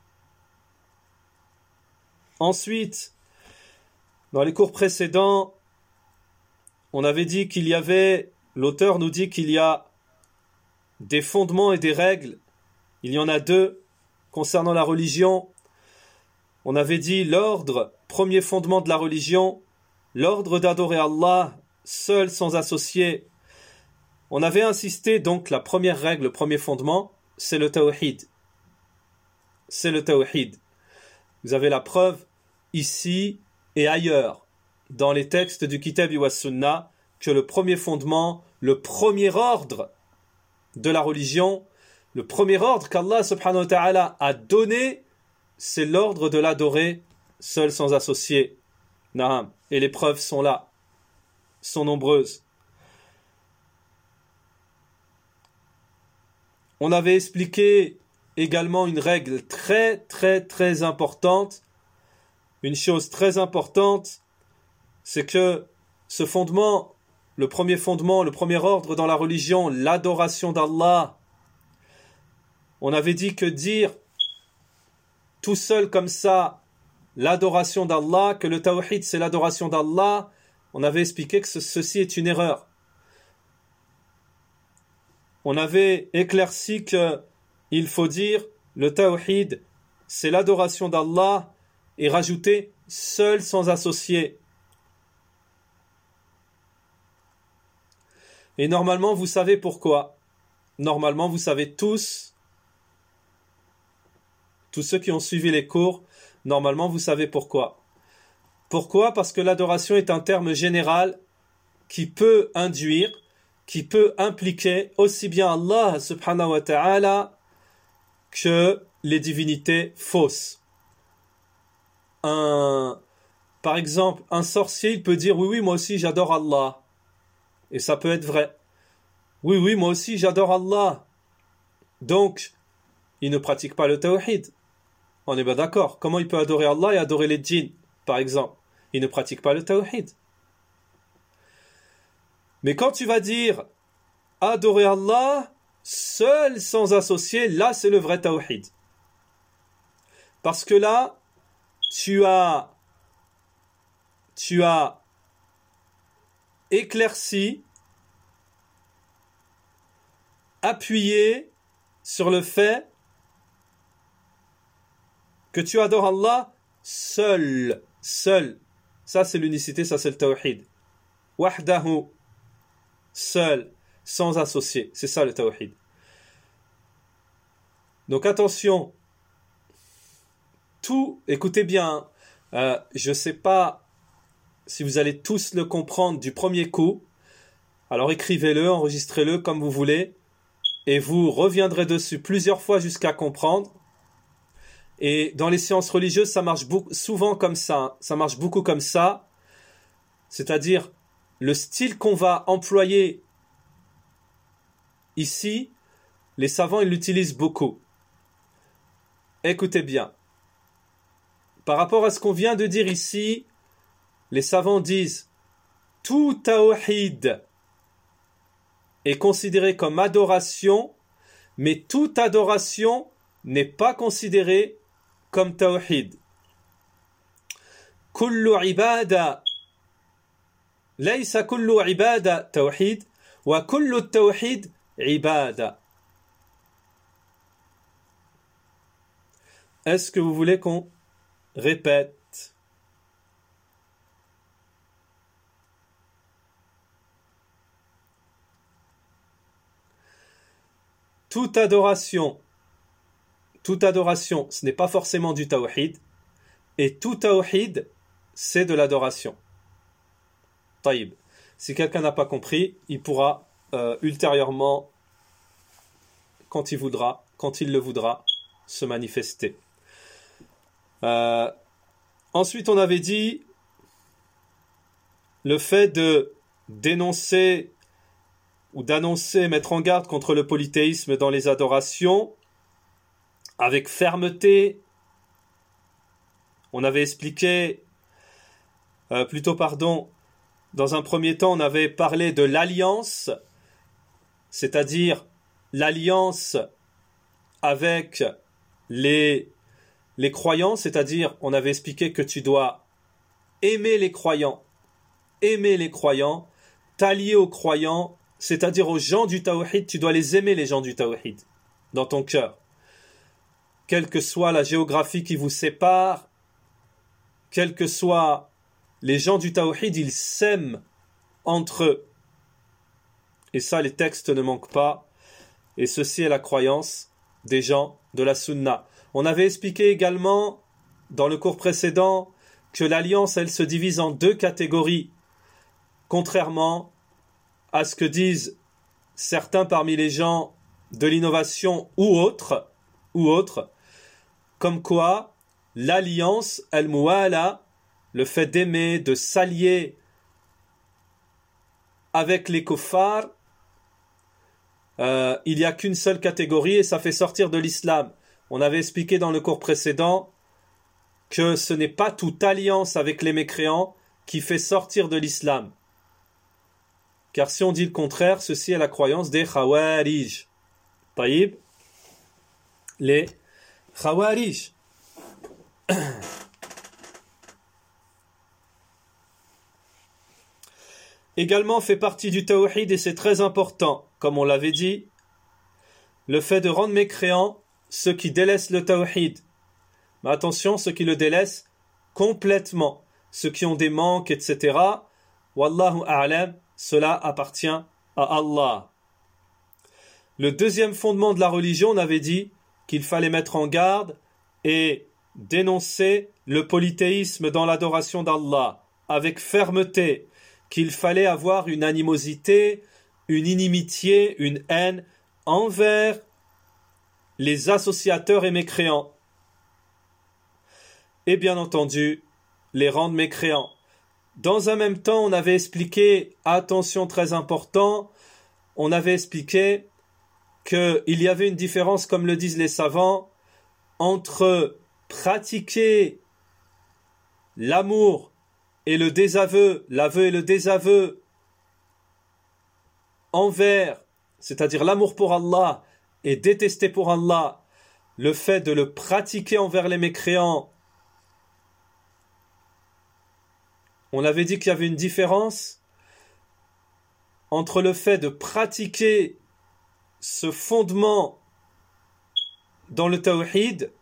Ensuite, dans les cours précédents, on avait dit qu'il y avait, l'auteur nous dit qu'il y a des fondements et des règles. Il y en a deux concernant la religion. On avait dit l'ordre, premier fondement de la religion, l'ordre d'adorer Allah seul sans associé. On avait insisté donc la première règle, le premier fondement, c'est le tawhid. C'est le tawhid. Vous avez la preuve ici et ailleurs dans les textes du Kitab wa Sunnah que le premier fondement, le premier ordre de la religion, le premier ordre qu'Allah subhanahu wa ta'ala a donné, c'est l'ordre de l'adorer seul sans associé. Naam. Et les preuves sont là, sont nombreuses. On avait expliqué également une règle très très très importante. Une chose très importante, c'est que ce fondement, le premier fondement, le premier ordre dans la religion, l'adoration d'Allah. On avait dit que dire tout seul comme ça l'adoration d'Allah, que le tawhid c'est l'adoration d'Allah, on avait expliqué que ceci est une erreur. On avait éclairci qu'il faut dire le tawhid c'est l'adoration d'Allah et rajouter seul sans associé. Et normalement vous savez pourquoi. Normalement vous savez tous ceux qui ont suivi les cours, normalement vous savez pourquoi. Pourquoi? Parce que l'adoration est un terme général qui peut induire, qui peut impliquer aussi bien Allah subhanahu wa ta'ala que les divinités fausses. Par exemple, un sorcier, il peut dire oui, moi aussi j'adore Allah. Et ça peut être vrai. Oui, moi aussi j'adore Allah. Donc, il ne pratique pas le tawhid. On est bien d'accord. Comment il peut adorer Allah et adorer les djinns, par exemple? Il ne pratique pas le tawhid. Mais quand tu vas dire adorer Allah seul sans associer, là c'est le vrai tawhid. Parce que là, tu as éclairci, appuyé sur le fait que tu adores Allah seul. Ça c'est l'unicité, ça c'est le tawhid. Wahdahu, seul, sans associé. C'est ça le tawhid. Donc attention, écoutez bien, je ne sais pas si vous allez tous le comprendre du premier coup. Alors écrivez-le, enregistrez-le comme vous voulez, et vous reviendrez dessus plusieurs fois jusqu'à comprendre. Et dans les sciences religieuses, ça marche souvent comme ça. Ça marche beaucoup comme ça. C'est-à-dire, le style qu'on va employer ici, les savants, ils l'utilisent beaucoup. Écoutez bien. Par rapport à ce qu'on vient de dire ici, les savants disent tout tawhid est considéré comme adoration, mais toute adoration n'est pas considérée comme tawhid. Kullu ibada laysa kullu ibada tawhid wa kullu tawhid ibada. Est-ce que vous voulez qu'on répète? Toute adoration, ce n'est pas forcément du tawhid, et tout tawhid, c'est de l'adoration. Taïb. Si quelqu'un n'a pas compris, il pourra ultérieurement, quand il le voudra, se manifester. Ensuite, on avait dit le fait de dénoncer ou d'annoncer, mettre en garde contre le polythéisme dans les adorations, avec fermeté. On avait expliqué, dans un premier temps, on avait parlé de l'alliance, c'est-à-dire l'alliance avec les croyants, c'est-à-dire, on avait expliqué que tu dois aimer les croyants, t'allier aux croyants, c'est-à-dire aux gens du tawhid, tu dois les aimer, les gens du tawhid, dans ton cœur. Quelle que soit la géographie qui vous sépare, quels que soient les gens du tawhid, ils s'aiment entre eux. Et ça, les textes ne manquent pas. Et ceci est la croyance des gens de la sunna. On avait expliqué également, dans le cours précédent, que l'alliance, elle se divise en deux catégories, contrairement à ce que disent certains parmi les gens de l'innovation ou autres, comme quoi l'alliance, al-muwala, le fait d'aimer, de s'allier avec les kuffars, il n'y a qu'une seule catégorie et ça fait sortir de l'islam. On avait expliqué dans le cours précédent que ce n'est pas toute alliance avec les mécréants qui fait sortir de l'islam. car si on dit le contraire, ceci est la croyance des Khawarij. Taïb, les Khawarij. Également fait partie du tawhid, et c'est très important, comme on l'avait dit, le fait de rendre mécréants ceux qui délaissent le tawhid. Mais attention, ceux qui le délaissent complètement, ceux qui ont des manques, etc. Wallahu a'lam, cela appartient à Allah. Le deuxième fondement de la religion, on avait dit qu'il fallait mettre en garde et dénoncer le polythéisme dans l'adoration d'Allah avec fermeté, qu'il fallait avoir une animosité, une inimitié, une haine envers les associateurs et mécréants. Et bien entendu, les rendre mécréants. Dans un même temps, on avait expliqué, attention très important, on avait expliqué qu'il y avait une différence, comme le disent les savants, entre pratiquer l'amour et le désaveu, l'aveu et le désaveu envers, c'est-à-dire l'amour pour Allah et détester pour Allah, le fait de le pratiquer envers les mécréants. On avait dit qu'il y avait une différence entre le fait de pratiquer ce fondement dans le tawhid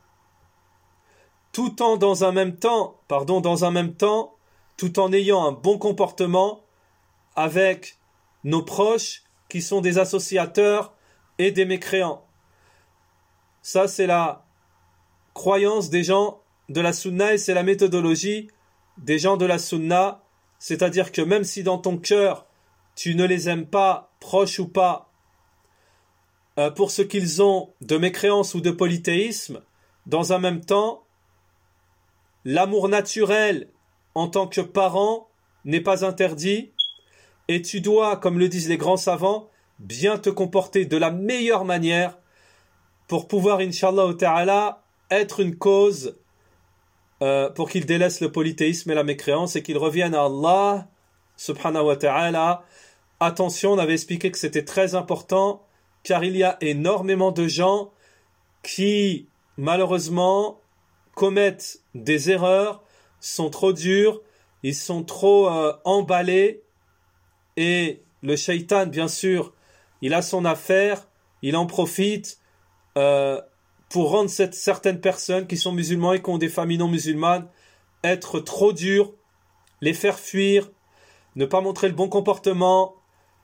tout en dans un même temps, tout en ayant un bon comportement avec nos proches qui sont des associateurs et des mécréants. Ça, c'est la croyance des gens de la sunna et c'est la méthodologie des gens de la sunna, c'est-à-dire que même si dans ton cœur tu ne les aimes pas, proches ou pas, pour ce qu'ils ont de mécréance ou de polythéisme, dans un même temps, l'amour naturel en tant que parent n'est pas interdit et tu dois, comme le disent les grands savants, bien te comporter de la meilleure manière pour pouvoir, Inch'Allah ta'ala, être une cause pour qu'ils délaissent le polythéisme et la mécréance et qu'ils reviennent à Allah subhanahu wa ta'ala. Attention, on avait expliqué que c'était très important car il y a énormément de gens qui malheureusement commettent des erreurs, sont trop durs, ils sont trop emballés et le shaitan bien sûr il a son affaire, il en profite pour rendre certaines personnes qui sont musulmans et qui ont des familles non musulmanes être trop durs, les faire fuir, ne pas montrer le bon comportement.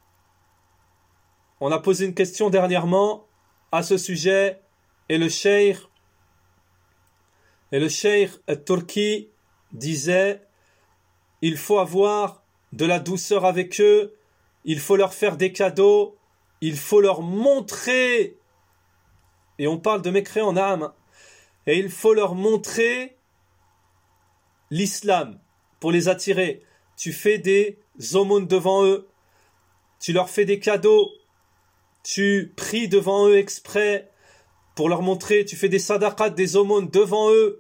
On a posé une question dernièrement à ce sujet et le cheikh al-Turki disait il faut avoir de la douceur avec eux, il faut leur faire des cadeaux, il faut leur montrer, et on parle de mécréants en âme, et il faut leur montrer l'islam pour les attirer. Tu fais des aumônes devant eux, tu leur fais des cadeaux, tu pries devant eux exprès pour leur montrer, tu fais des sadaqat, des aumônes devant eux,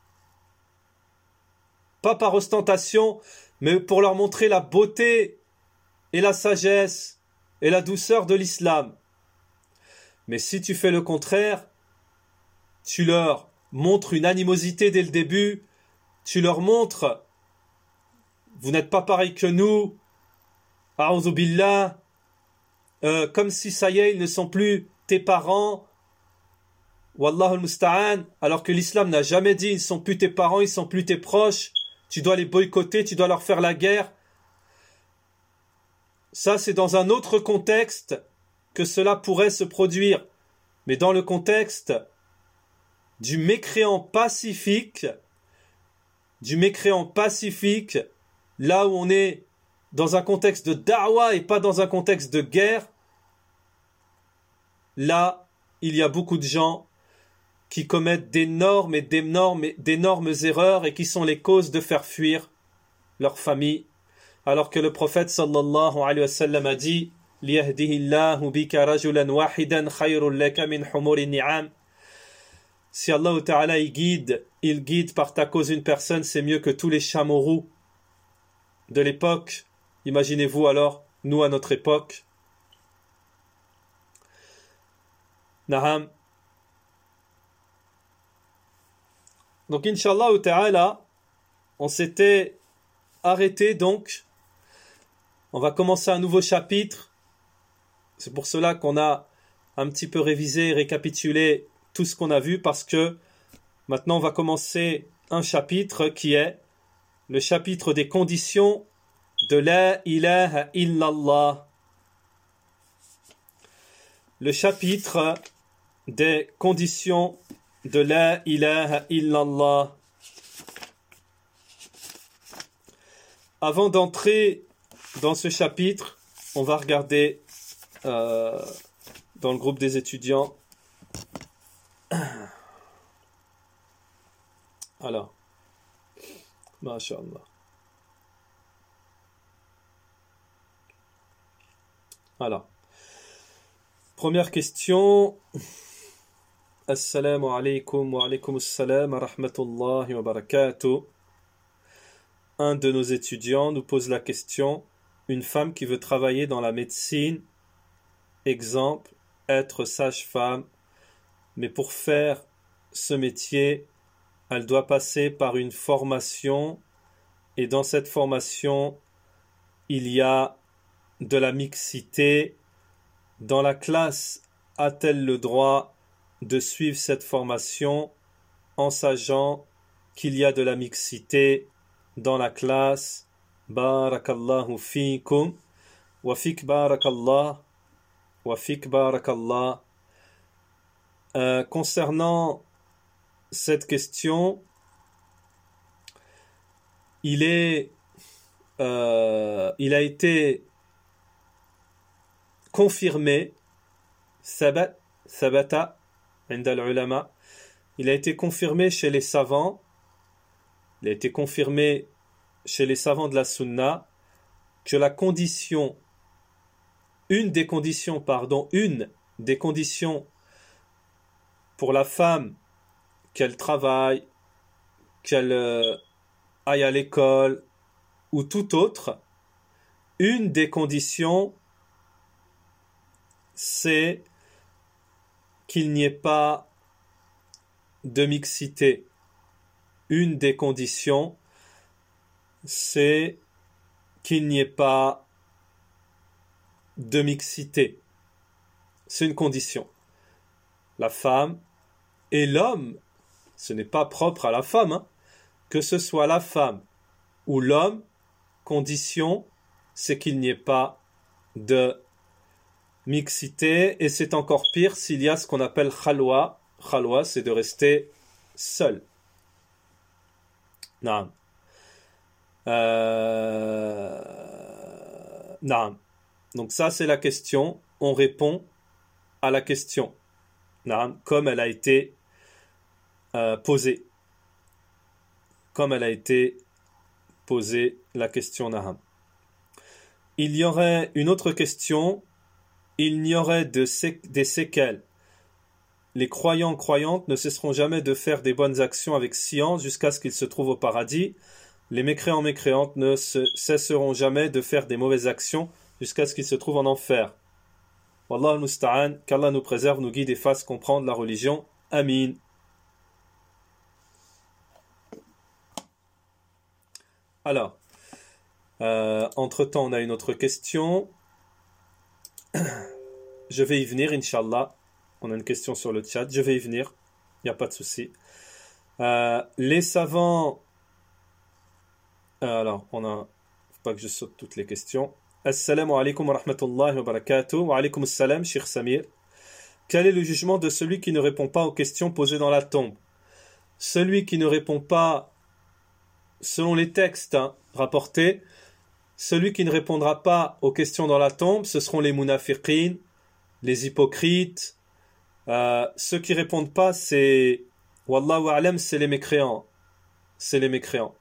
pas par ostentation, mais pour leur montrer la beauté et la sagesse et la douceur de l'islam. Mais si tu fais le contraire, tu leur montres une animosité dès le début, tu leur montres vous n'êtes pas pareil que nous, a'udhu billah, comme si ça y est, ils ne sont plus tes parents, wallahu al-musta'an, alors que l'islam n'a jamais dit ils ne sont plus tes parents, ils ne sont plus tes proches, tu dois les boycotter, tu dois leur faire la guerre. Ça, c'est dans un autre contexte que cela pourrait se produire. Mais dans le contexte du mécréant pacifique, là où on est dans un contexte de da'wa et pas dans un contexte de guerre, là, il y a beaucoup de gens qui commettent d'énormes erreurs et qui sont les causes de faire fuir leur famille. Alors que le prophète sallallahu alayhi wa sallam a dit liyahdihi bika rajulan wahidan khayrun laka min humuri ni'am. Si Allah ta'ala il guide par ta cause une personne, c'est mieux que tous les chameaux roux de l'époque. Imaginez-vous alors nous à notre époque. Naham. Donc, Inch'Allah ta'ala, on s'était arrêté donc. On va commencer un nouveau chapitre. C'est pour cela qu'on a un petit peu révisé, récapitulé tout ce qu'on a vu, parce que maintenant on va commencer un chapitre qui est le chapitre des conditions de la ilaha illallah. Le chapitre des conditions de la ilaha illallah. Avant d'entrer dans ce chapitre, on va regarder dans le groupe des étudiants. Alors, masha'Allah. Alors, première question. Assalamu alaikum wa alaikum assalam wa rahmatullahi wa barakatuh. Un de nos étudiants nous pose la question: une femme qui veut travailler dans la médecine, exemple, être sage-femme, mais pour faire ce métier, elle doit passer par une formation, et dans cette formation, il y a de la mixité. Dans la classe, a-t-elle le droit de suivre cette formation en sachant qu'il y a de la mixité dans la classe? Barakallahu fikum wa fik barakallah wa fik barakallah. Concernant cette question, il a été confirmé, sabata عند العلماء, il a été confirmé chez les savants, il a été confirmé chez les savants de la sunna que la condition, une des conditions pour la femme, qu'elle travaille, qu'elle aille à l'école ou tout autre, une des conditions, c'est qu'il n'y ait pas de mixité. Une des conditions, c'est qu'il n'y ait pas de mixité. C'est une condition. La femme et l'homme, ce n'est pas propre à la femme, hein. Que ce soit la femme ou l'homme, condition, c'est qu'il n'y ait pas de mixité, et c'est encore pire s'il y a ce qu'on appelle khalwa. Khalwa, c'est de rester seul. Naam. Naam. Donc ça, c'est la question. On répond à la question. Naam. Comme elle a été posée. Comme elle a été posée, la question Naam. Il y aurait une autre question. Il n'y aurait des séquelles. Les croyants-croyantes ne cesseront jamais de faire des bonnes actions avec science jusqu'à ce qu'ils se trouvent au paradis. Les mécréants-mécréantes ne cesseront jamais de faire des mauvaises actions jusqu'à ce qu'ils se trouvent en enfer. Wallah al-musta'an, qu'Allah nous préserve, nous guide et fasse comprendre la religion. Amin. Alors, entre-temps, on a une autre question. Je vais y venir, Inch'Allah. On a une question sur le chat. Je vais y venir. Il n'y a pas de souci. Les savants... alors, on a... faut pas que je saute toutes les questions. Assalamu alaikum wa rahmatullahi wa barakatuh. Wa alaikum assalam, Cheikh Samir. Quel est le jugement de celui qui ne répond pas aux questions posées dans la tombe? Celui qui ne répond pas, selon les textes rapportés, celui qui ne répondra pas aux questions dans la tombe, ce seront les munafiqin, les hypocrites. Ceux qui répondent pas, c'est Wallahu a'lam, c'est les mécréants. C'est les mécréants.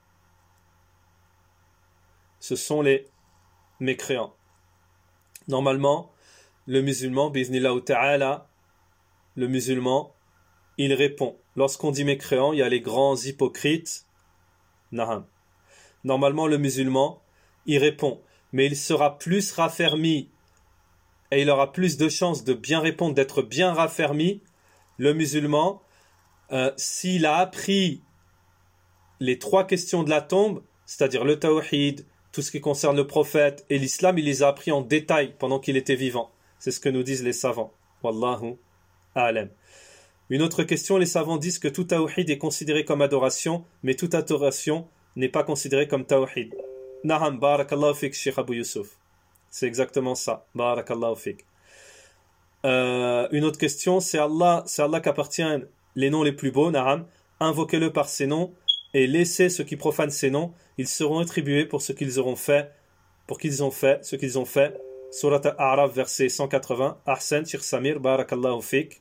Ce sont les mécréants. Normalement, le musulman, bi'idhnillah ta'ala, le musulman, il répond. Lorsqu'on dit mécréant, il y a les grands hypocrites. Naham. Normalement, le musulman, il répond. mais il sera plus raffermi et il aura plus de chances de bien répondre, d'être bien raffermi, le musulman, s'il a appris les 3 questions de la tombe, c'est-à-dire le tawhid, tout ce qui concerne le prophète et l'islam, il les a appris en détail pendant qu'il était vivant. C'est ce que nous disent les savants. Wallahu a'lam. Une autre question, les savants disent que tout tawhid est considéré comme adoration, mais toute adoration n'est pas considérée comme tawhid. Naham, barakallahu fik, Cheikh Abou Youssouf. C'est exactement ça. Barakallahu fik. Une autre question, c'est Allah qu'appartiennent les noms les plus beaux, Naham. Invoquez-le par ses noms et laissez ceux qui profanent ces noms, ils seront attribués pour ce qu'ils auront fait, ce qu'ils ont fait. Surat Al-A'raf, verset 180. Ahsan, Cheikh Samir, barakallahu fik.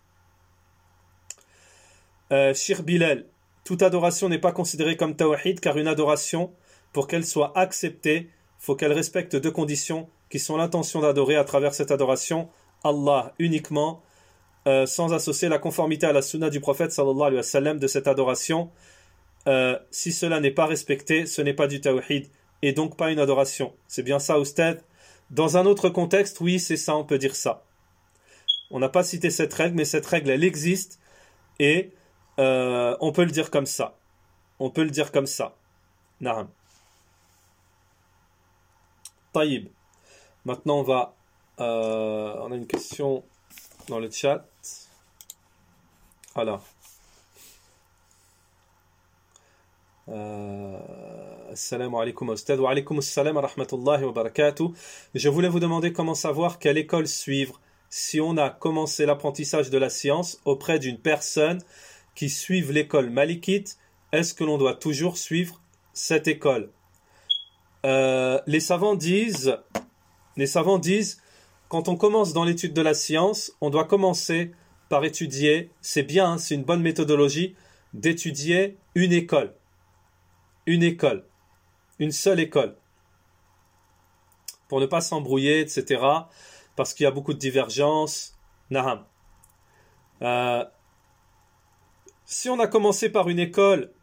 Cheikh Bilal, toute adoration n'est pas considérée comme tawhid, car une adoration, pour qu'elle soit acceptée, faut qu'elle respecte 2 conditions, qui sont l'intention d'adorer à travers cette adoration Allah uniquement, sans associer la conformité à la sunna du prophète sallallahu alayhi wa sallam de cette adoration. Si cela n'est pas respecté, ce n'est pas du tawhid et donc pas une adoration. C'est bien ça, Oustad? Dans un autre contexte, oui, c'est ça, on peut dire ça. On n'a pas cité cette règle, mais cette règle, elle existe et on peut le dire comme ça. On peut le dire comme ça. Naam. Taïb. Maintenant, on a une question dans le chat. Alors. Assalamu alaikum Ustad wa alaikum assalam wa rahmatullahi wa barakatuh. Je voulais vous demander comment savoir quelle école suivre si on a commencé l'apprentissage de la science auprès d'une personne qui suive l'école malikite. Est-ce que l'on doit toujours suivre cette école? Les savants disent, quand on commence dans l'étude de la science, on doit commencer par étudier, c'est bien, c'est une bonne méthodologie, d'étudier une école. Une seule école, pour ne pas s'embrouiller, etc., parce qu'il y a beaucoup de divergences. Naham. Si on a commencé par une école,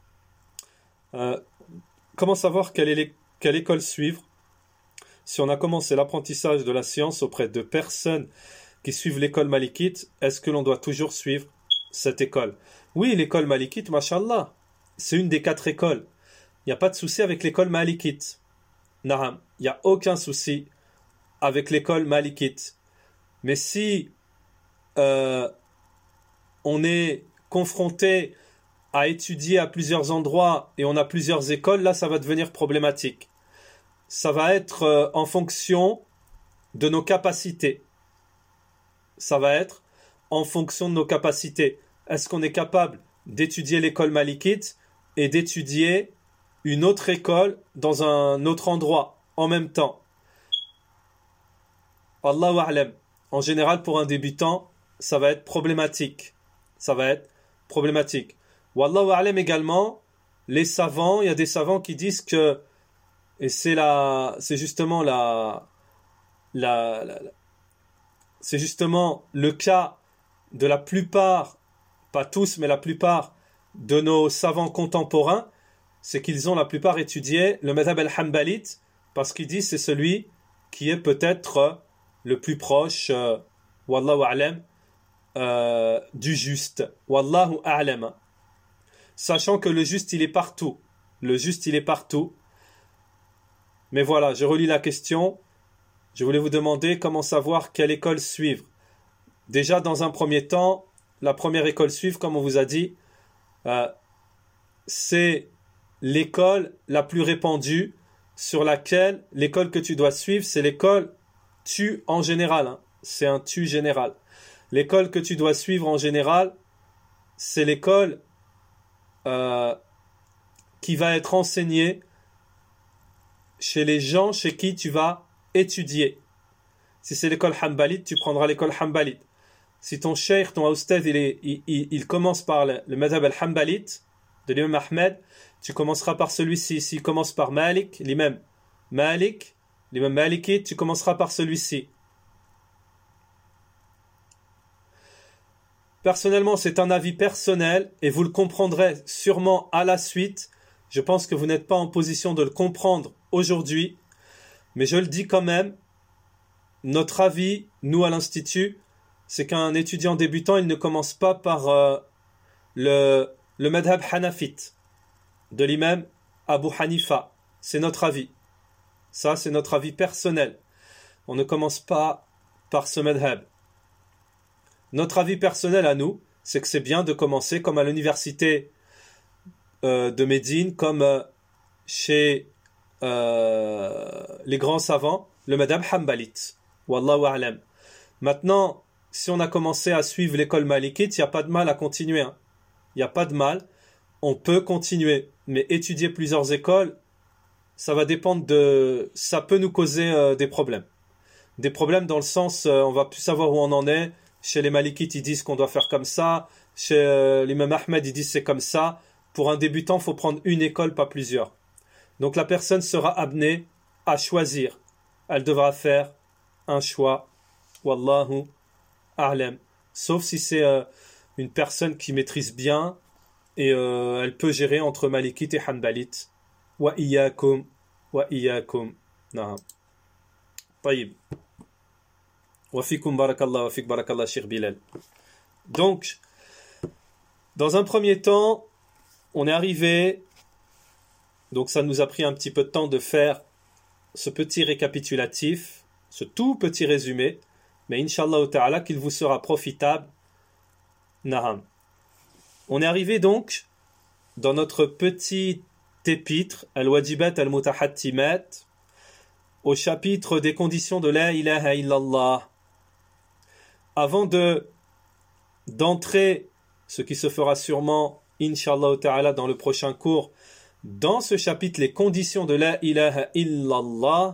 comment savoir quelle école suivre? Si on a commencé l'apprentissage de la science auprès de personnes qui suivent l'école malikite, est-ce que l'on doit toujours suivre cette école? Oui, l'école malikite, mashallah, c'est une des 4 écoles. Il n'y a pas de souci avec l'école malikite. Naham, il n'y a aucun souci avec l'école malikite. Mais si on est confronté à étudier à plusieurs endroits et on a plusieurs écoles, là ça va devenir problématique. Ça va être en fonction de nos capacités. Ça va être en fonction de nos capacités. Est-ce qu'on est capable d'étudier l'école malikite et d'étudier une autre école dans un autre endroit en même temps? Allahu a'lam. En général, pour un débutant, ça va être problématique. Wallahu a'lam également, les savants, il y a des savants qui disent que, et c'est justement c'est justement le cas de la plupart, pas tous, mais la plupart de nos savants contemporains, c'est qu'ils ont la plupart étudié le madhab al-hanbalite, parce qu'ils disent c'est celui qui est peut-être le plus proche, wallahu a'lam, du juste. Wallahu a'lam. Sachant que le juste il est partout. Mais voilà, je relis la question. Je voulais vous demander comment savoir quelle école suivre. Déjà, dans un premier temps, la première école suivre, comme on vous a dit, c'est l'école la plus répandue, sur laquelle l'école que tu dois suivre, c'est l'école tu en général. Hein. C'est un tu général. L'école que tu dois suivre en général, c'est l'école qui va être enseignée chez les gens chez qui tu vas étudier. Si c'est l'école hanbalite, tu prendras l'école hanbalite. Si ton cheikh, ton oustad, il commence par le madhab al-hanbalite de l'imam Ahmed, tu commenceras par celui-ci. S'il commence par l'imam Maliki, tu commenceras par celui-ci. Personnellement, c'est un avis personnel et vous le comprendrez sûrement à la suite. Je pense que vous n'êtes pas en position de le comprendre aujourd'hui. Mais je le dis quand même, notre avis, nous à l'Institut, c'est qu'un étudiant débutant, il ne commence pas par le madhab hanafite de l'imam Abu Hanifa. C'est notre avis. Ça, c'est notre avis personnel. On ne commence pas par ce madhab. Notre avis personnel à nous, c'est que c'est bien de commencer comme à l'université de Médine, comme chez les grands savants, le madhab hanbalite. Wallahu a'lam. Maintenant, si on a commencé à suivre l'école malikite, il n'y a pas de mal à continuer. Il n'y a pas de mal. On peut continuer. Mais étudier plusieurs écoles, ça va dépendre de... Ça peut nous causer des problèmes. Des problèmes dans le sens, on va plus savoir où on en est. Chez les malikites, ils disent qu'on doit faire comme ça. Chez l'imam Ahmed, ils disent c'est comme ça. Pour un débutant, il faut prendre une école, pas plusieurs. Donc la personne sera amenée à choisir. Elle devra faire un choix. Wallahu a'lam. Sauf si c'est une personne qui maîtrise bien et elle peut gérer entre malikite et hanbalite. Wa iyyakum. Wa iyyakum. Naam. Taïb. Wa fikum barakallah, wa fik barakallah, Cheikh Bilal. Donc, dans un premier temps, on est arrivé, donc ça nous a pris un petit peu de temps de faire ce petit récapitulatif, ce tout petit résumé, mais Inch'Allah ta'ala qu'il vous sera profitable. Naham. On est arrivé donc dans notre petit épître, Al-Wajibat Al-Mutahattimat, au chapitre des conditions de la ilaha illallah. Avant d'entrer, ce qui se fera sûrement, Inch'Allah ta'ala, dans le prochain cours, dans ce chapitre, les conditions de la ilaha illallah,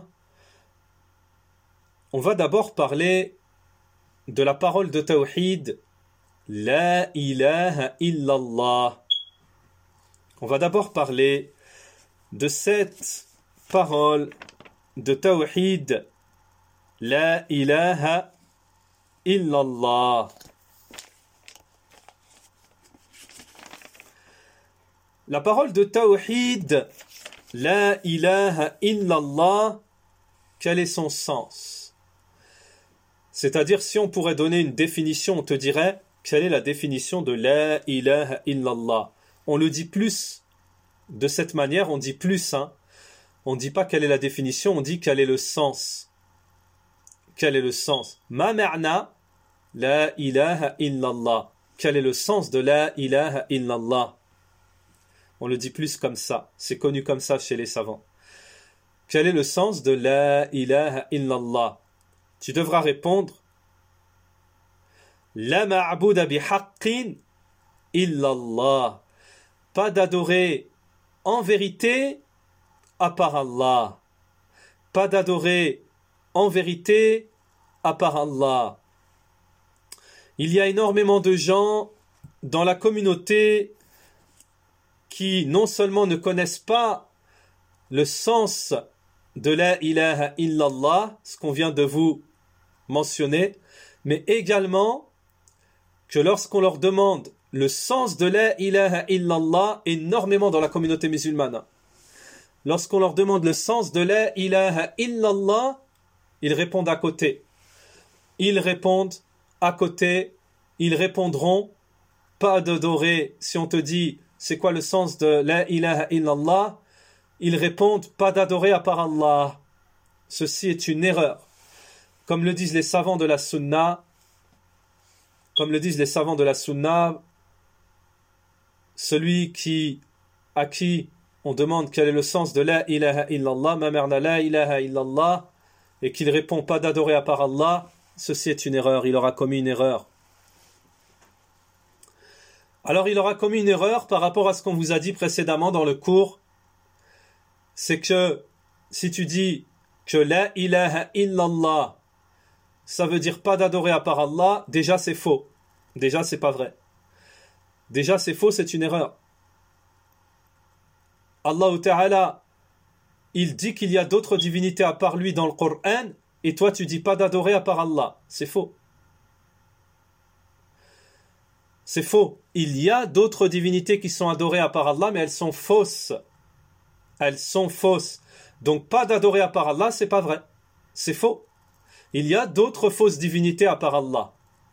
on va d'abord parler de la parole de Tawhid, la ilaha illallah. On va d'abord parler de cette parole de Tawhid, la ilaha illallah. La parole de Tawhid, la ilaha illallah, quel est son sens? C'est-à-dire, si on pourrait donner une définition, on te dirait, quelle est la définition de la ilaha illallah? On le dit plus de cette manière, on dit plus, on ne dit pas quelle est la définition, on dit quel est le sens. Quel est le sens? Ma ma'na, la ilaha illallah. Quel est le sens de la ilaha illallah? On le dit plus comme ça, c'est connu comme ça chez les savants. Quel est le sens de la ilaha illallah? Tu devras répondre la ma'bouda bihaqqin illallah. Pas d'adorer en vérité à part Allah. Pas d'adorer en vérité à part Allah. Il y a énormément de gens dans la communauté qui non seulement ne connaissent pas le sens de la ilaha illallah, ce qu'on vient de vous mentionner, mais également que lorsqu'on leur demande le sens de la ilaha illallah, énormément dans la communauté musulmane, lorsqu'on leur demande le sens de la ilaha illallah, ils répondent à côté. Ils répondent à côté, ils répondront pas d'adorer. Si on te dit c'est quoi le sens de la ilaha illallah, ils répondent pas d'adorer à part Allah. Ceci est une erreur. Comme le disent les savants de la sunna, celui à qui on demande quel est le sens de la ilaha illallah, ma mère n'a la ilaha illallah, et qu'il répond pas d'adorer à part Allah, ceci est une erreur, il aura commis une erreur. Alors il aura commis une erreur par rapport à ce qu'on vous a dit précédemment dans le cours, c'est que si tu dis que la ilaha illallah, ça veut dire pas d'adorer à part Allah, déjà c'est faux, déjà c'est pas vrai. Déjà c'est faux, c'est une erreur. Allah Ta'ala, il dit qu'il y a d'autres divinités à part lui dans le Coran, et toi tu dis pas d'adorer à part Allah. C'est faux. C'est faux. Il y a d'autres divinités qui sont adorées à part Allah, mais elles sont fausses. Elles sont fausses. Donc pas d'adorer à part Allah, c'est pas vrai. C'est faux. Il y a d'autres fausses divinités à part Allah.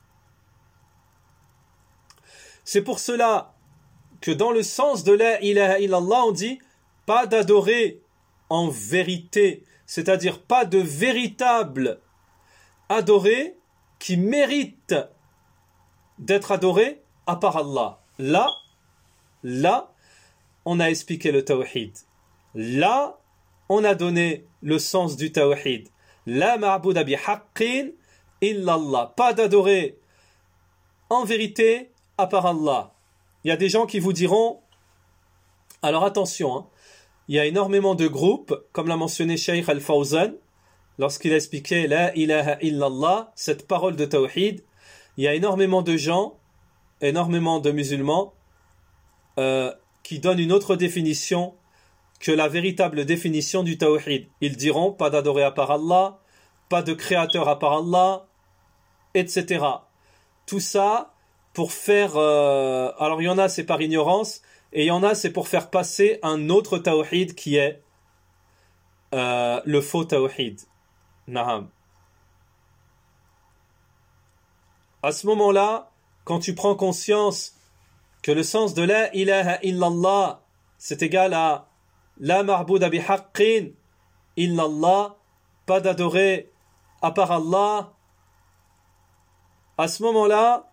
C'est pour cela que dans le sens de la ilaha illallah, on dit pas d'adorer en vérité, c'est-à-dire pas de véritable adoré qui mérite d'être adoré à part Allah. Là, on a expliqué le tawhid. Là, on a donné le sens du tawhid. La ma'bouda bi haqqin illallah. Pas d'adorer en vérité à part Allah. Il y a des gens qui vous diront, alors attention, hein, il y a énormément de groupes, comme l'a mentionné Shaykh Al-Fawzan, lorsqu'il a expliqué la ilaha illallah, cette parole de tawhid, il y a énormément de gens, énormément de musulmans, qui donnent une autre définition que la véritable définition du tawhid. Ils diront pas d'adorer à part Allah, pas de créateur à part Allah, etc. Tout ça pour faire... alors il y en a c'est par ignorance, et il y en a c'est pour faire passer un autre tawhid qui est le faux tawhid. Na'am. À ce moment-là, quand tu prends conscience que le sens de la ilaha illallah c'est égal à la ma'bouda bi haqqin illallah, pas d'adorer à part Allah, à ce moment-là,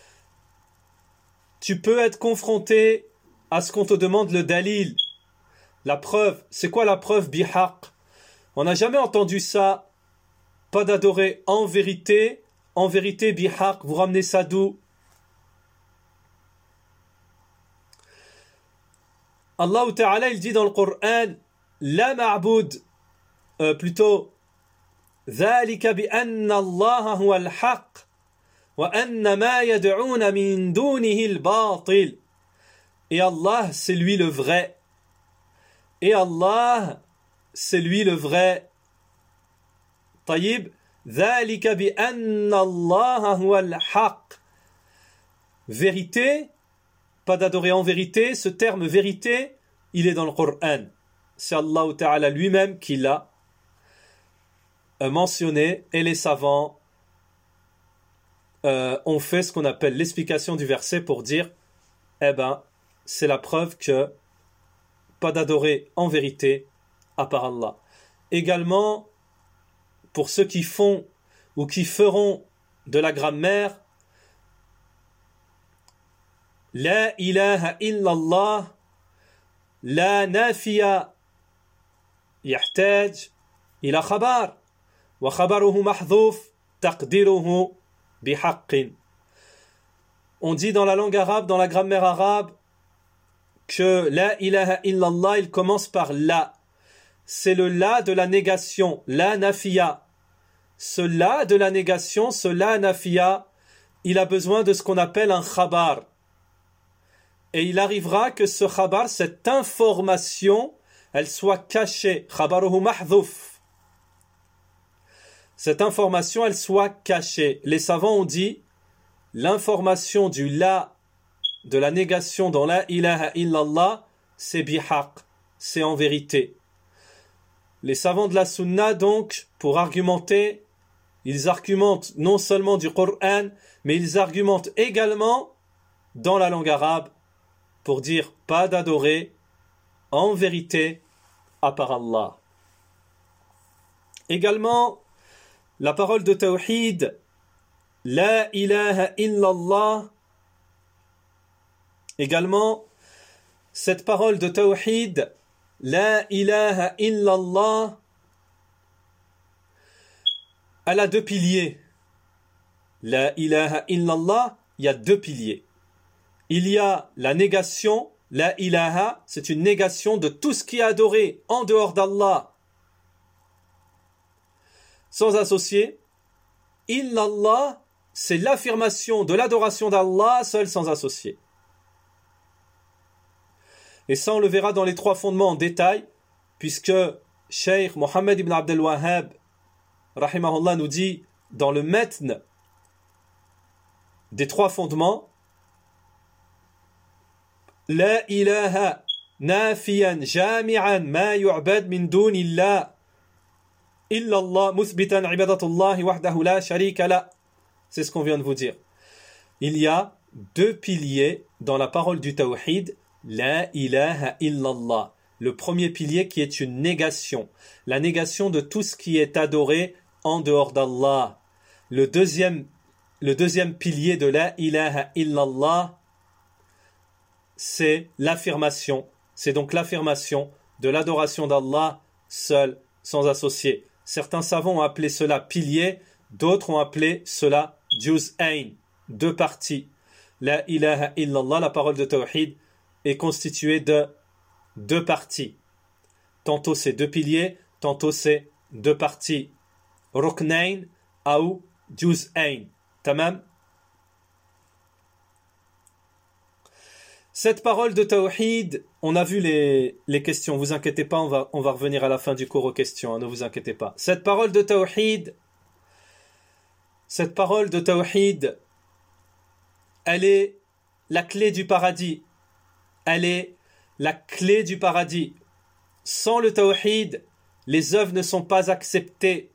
tu peux être confronté à ce qu'on te demande le dalil, la preuve. C'est quoi la preuve bi haqq? On n'a jamais entendu ça, pas d'adorer en vérité bi haqq. Vous ramenez ça d'où? Allah Ta'ala, il dit dans le Coran, la ma'boud, plutôt, ذلك بأن الله هو الحق وأن ما يدعون من دونه الباطل. Et Allah, c'est lui le vrai. Et Allah, c'est lui le vrai. طيب, ذلك بأن الله هو الحق. Vérité, pas d'adorer en vérité, ce terme vérité, il est dans le Coran. C'est Allah Ta'ala lui-même qui l'a mentionné, et les savants ont fait ce qu'on appelle l'explication du verset pour dire, eh ben, c'est la preuve que pas d'adorer en vérité à part Allah. Également, pour ceux qui font ou qui feront de la grammaire, la ilaha illallah, la nafiya يحتاج إلى خبر وخبره محذوف تقديره بحق. On dit dans la langue arabe, dans la grammaire arabe, que la ilaha illallah, il commence par la. C'est le la de la négation, la nafiya. Ce la de la négation, ce la nafiya, il a besoin de ce qu'on appelle un khabar. Et il arrivera que ce khabar, cette information, elle soit cachée. Khabaruhu mahdhouf. Cette information, elle soit cachée. Les savants ont dit, l'information du la, de la négation dans la ilaha illallah, c'est bihaq, c'est en vérité. Les savants de la sunna, donc, pour argumenter, ils argumentent non seulement du Coran, mais ils argumentent également dans la langue arabe, pour dire pas d'adorer en vérité à part Allah. Également, la parole de tawhid, la ilaha illallah. Également, cette parole de tawhid, la ilaha illallah, elle a deux piliers. La ilaha illallah, il y a deux piliers. Il y a la négation, la ilaha, c'est une négation de tout ce qui est adoré en dehors d'Allah, sans associer. Illallah, c'est l'affirmation de l'adoration d'Allah seul sans associer. Et ça, on le verra dans les trois fondements en détail, puisque Cheikh Mohammed ibn Abdel Wahhab, rahimahullah, nous dit dans le matn des trois fondements, la ilaha نافيا جامعا ما يعبد من دون الله إلا الله مثبتا عبادة الله وحده لا شريك له. C'est ce qu'on vient de vous dire. Il y a deux piliers dans la parole du tawhid, la ilaha illallah. Le premier pilier qui est une négation, la négation de tout ce qui est adoré en dehors d'Allah. Le deuxième pilier de la ilaha illallah, c'est l'affirmation. C'est donc l'affirmation de l'adoration d'Allah seul, sans associé. Certains savants ont appelé cela pilier, d'autres ont appelé cela juz'ain, deux parties. La ilaha illallah, la parole de tawhid, est constituée de deux parties. Tantôt c'est deux piliers, tantôt c'est deux parties. Ruknain ou juz'ain. Tamam. Cette parole de tawhid, on a vu les questions, vous inquiétez pas, on va revenir à la fin du cours aux questions, hein, ne vous inquiétez pas. Cette parole de tawhid, elle est la clé du paradis. Elle est la clé du paradis. Sans le tawhid, les œuvres ne sont pas acceptées.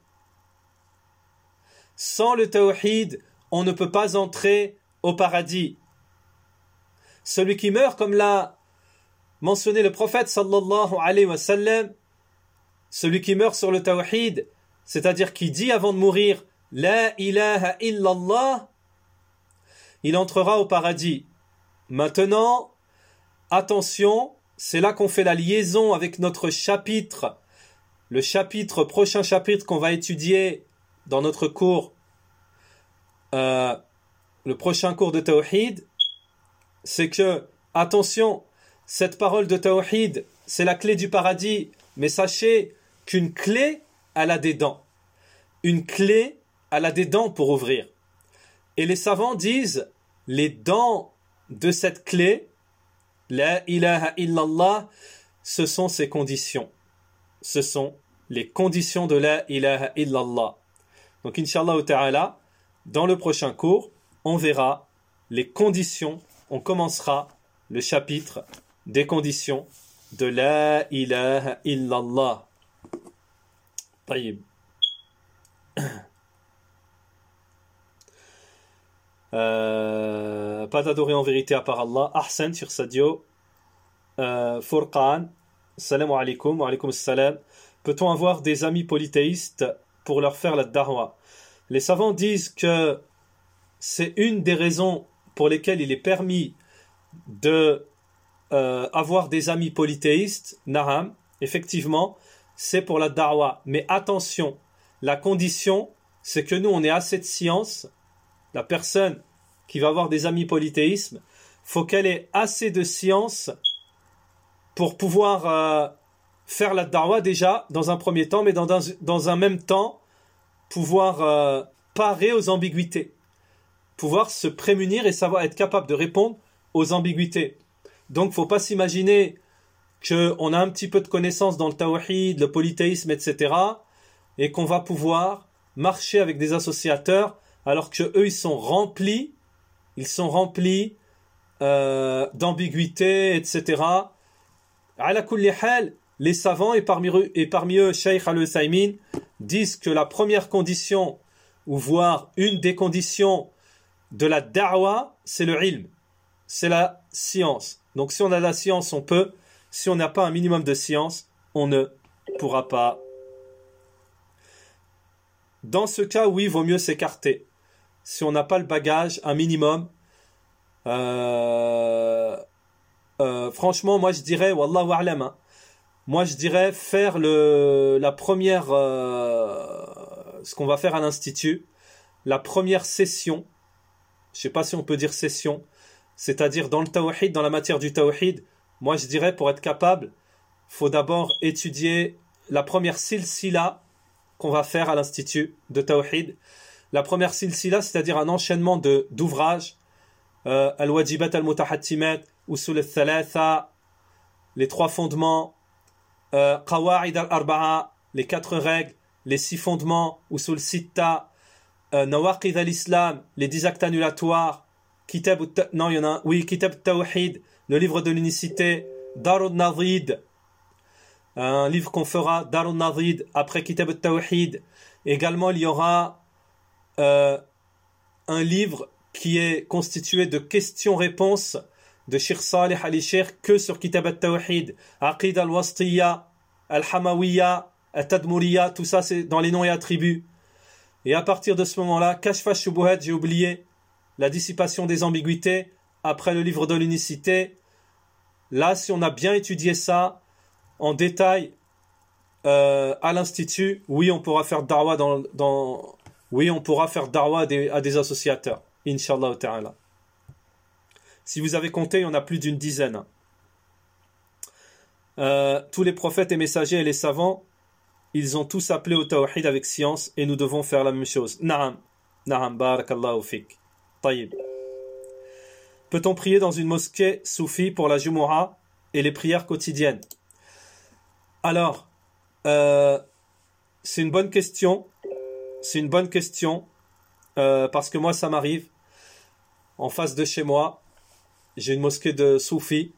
Sans le tawhid, on ne peut pas entrer au paradis. Celui qui meurt, comme l'a mentionné le prophète sallallahu alayhi wa sallam, celui qui meurt sur le tawhid, c'est-à-dire qui dit avant de mourir la ilaha illallah, il entrera au paradis. Maintenant, attention, c'est là qu'on fait la liaison avec notre chapitre, prochain chapitre qu'on va étudier dans notre cours, le prochain cours de tawhid. C'est que, attention, cette parole de tawhid, c'est la clé du paradis, mais sachez qu'une clé, elle a des dents. Une clé, elle a des dents pour ouvrir. Et les savants disent, les dents de cette clé, la ilaha illallah, ce sont ses conditions. Ce sont les conditions de la ilaha illallah. Donc, Inch'Allah ta'ala, dans le prochain cours, on verra les conditions. On commencera le chapitre des conditions de la ilaha illallah. Taïb. Pas d'adorer en vérité à part Allah. Ahsan sur Sadio. Furqan. Salam alaikum. Wa alaikum salam. Peut-on avoir des amis polythéistes pour leur faire la da'wa? Les savants disent que c'est une des raisons pour lesquels il est permis de avoir des amis polythéistes, na'am, effectivement, c'est pour la da'wa. Mais attention, la condition, c'est que nous, on ait assez de science. La personne qui va avoir des amis polythéisme, faut qu'elle ait assez de science pour pouvoir faire la da'wa déjà, dans un premier temps, mais dans un même temps, pouvoir parer aux ambiguïtés. Pouvoir se prémunir et savoir être capable de répondre aux ambiguïtés. Donc, faut pas s'imaginer qu'on a un petit peu de connaissances dans le tawhid, le polythéisme, etc. et qu'on va pouvoir marcher avec des associateurs alors que eux ils sont remplis d'ambiguïtés, etc. Ala kulli hal, les savants et parmi eux Cheikh Al-Uthaymin disent que la première condition ou voire une des conditions de la da'wa, c'est le ilm, c'est la science. Donc si on a la science, on peut. Si on n'a pas un minimum de science, on ne pourra pas. Dans ce cas, oui, il vaut mieux s'écarter. Si on n'a pas le bagage, un minimum, franchement, moi je dirais, wallahu a'lam, hein, moi je dirais faire la première, ce qu'on va faire à l'institut, la première session. Je ne sais pas si on peut dire session, c'est-à-dire dans le tawhid, dans la matière du tawhid, moi je dirais pour être capable, faut d'abord étudier la première silsila qu'on va faire à l'institut de tawhid. La première silsila, c'est-à-dire un enchaînement d'ouvrages, al-wajibat al-mutahattimat, usul al-thalatha, les trois fondements, qawa'id al-arba'a, les quatre règles, les six fondements, usul sitta, nawaqid al-islam, les 10 actes annulatoires, kitab tawhid, le livre de l'unicité, Darul Nadid, un livre qu'on fera, Darul Nadid, après Kitab al-Tawhid. Également, il y aura un livre qui est constitué de questions-réponses de Cheikh Salih al-Sheikh que sur Kitab al-Tawhid, Aqid al-Wastiyya, al-Hamawiyya, al-Tadmuriyya, tout ça c'est dans les noms et attributs. Et à partir de ce moment-là, Kashf al-Shubuhat, j'ai oublié, la dissipation des ambiguïtés, après le livre de l'unicité. Là, si on a bien étudié ça en détail à l'institut, oui, on pourra faire da'wah oui, on pourra faire da'wah à des associateurs, Inch'Allah ta'ala. Si vous avez compté, il y en a plus d'une dizaine. Tous les prophètes et messagers et les savants, ils ont tous appelé au tawhid avec science et nous devons faire la même chose. Na'am, barakallahu fik. Taïb. Peut-on prier dans une mosquée soufie pour la Jumu'ah et les prières quotidiennes? Alors, c'est une bonne question. C'est une bonne question parce que moi, ça m'arrive. En face de chez moi, j'ai une mosquée de soufis.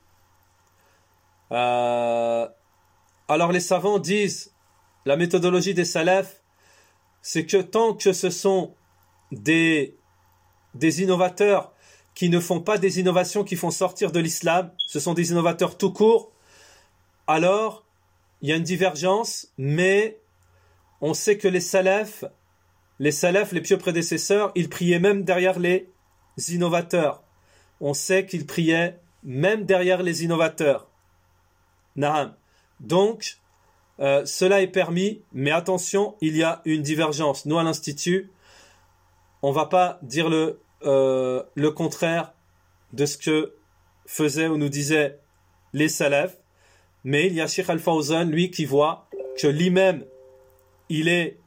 Alors, les savants disent, la méthodologie des salafs, c'est que tant que ce sont des innovateurs qui ne font pas des innovations qui font sortir de l'islam, ce sont des innovateurs tout court, alors il y a une divergence, mais on sait que les salafs, les pieux prédécesseurs, ils priaient même derrière les innovateurs. On sait qu'ils priaient même derrière les innovateurs. Naam. Donc, cela est permis, mais attention, il y a une divergence. Nous, à l'Institut, on ne va pas dire le contraire de ce que faisaient ou nous disaient les salafs, mais il y a Cheikh Al-Fawzan, lui, qui voit que l'imam, il est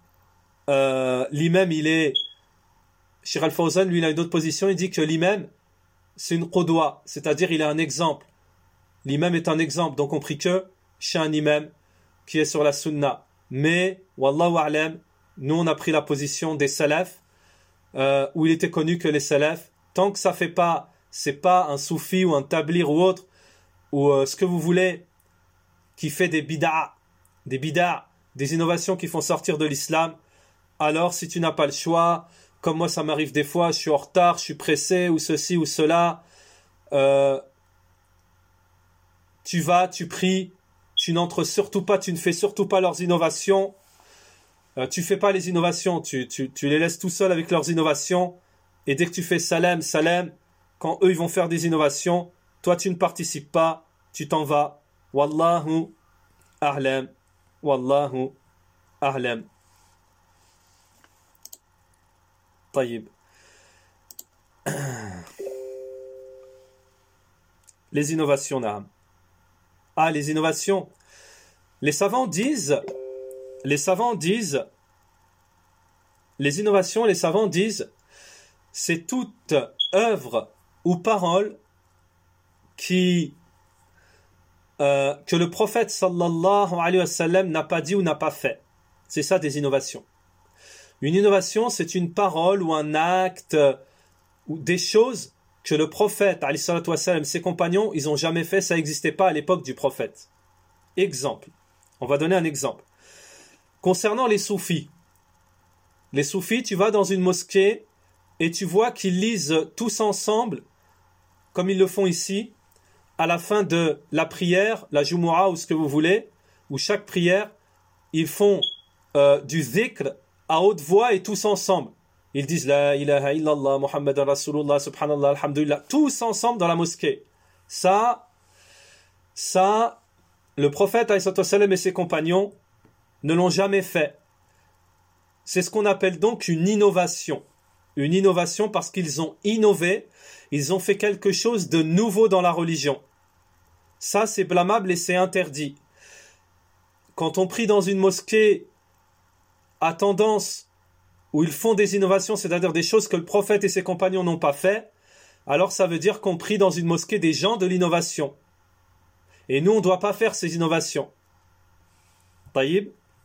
Cheikh Al-Fawzan, lui, il a une autre position, il dit que l'imam, c'est une qudwa, c'est-à-dire il a un exemple. L'imam est un exemple, donc on prie que chez un imam qui est sur la sunna. Mais, wallahu a'lam, nous on a pris la position des salafs, où il était connu que les salafs, tant que ça fait pas, c'est pas un soufi ou un tablir ou autre, ou ce que vous voulez, qui fait des bid'a, des innovations qui font sortir de l'islam, alors si tu n'as pas le choix, comme moi ça m'arrive des fois, je suis en retard, je suis pressé, ou ceci ou cela, tu vas, tu pries, tu n'entres surtout pas, tu ne fais surtout pas leurs innovations, tu fais pas les innovations, tu les laisses tout seuls avec leurs innovations, et dès que tu fais salam, quand eux ils vont faire des innovations, toi tu ne participes pas, tu t'en vas. Wallahu a'lam, wallahu a'lam. Taïb. Les innovations, Naam. Ah, les innovations. Les savants disent, les innovations, les savants disent, c'est toute œuvre ou parole que le prophète sallallahu alayhi wa sallam n'a pas dit ou n'a pas fait. C'est ça des innovations. Une innovation, c'est une parole ou un acte ou des choses que le prophète alayhi salatu wa sallam, ses compagnons, ils n'ont jamais fait, ça n'existait pas à l'époque du prophète. Exemple. On va donner un exemple. Concernant les soufis. Les soufis, tu vas dans une mosquée et tu vois qu'ils lisent tous ensemble, comme ils le font ici, à la fin de la prière, la Jumu'ah ou ce que vous voulez, où chaque prière, ils font du dhikr à haute voix et tous ensemble. Ils disent La ilaha illallah, Muhammadan Rasulullah, subhanallah, alhamdulillah, tous ensemble dans la mosquée. Ça, le prophète alayhi sallam et ses compagnons ne l'ont jamais fait. C'est ce qu'on appelle donc une innovation. Une innovation parce qu'ils ont innové, ils ont fait quelque chose de nouveau dans la religion. Ça, c'est blâmable et c'est interdit. Quand on prie dans une mosquée à tendance où ils font des innovations, c'est-à-dire des choses que le prophète et ses compagnons n'ont pas fait, alors ça veut dire qu'on prie dans une mosquée des gens de l'innovation. Et nous, on ne doit pas faire ces innovations. Taïb.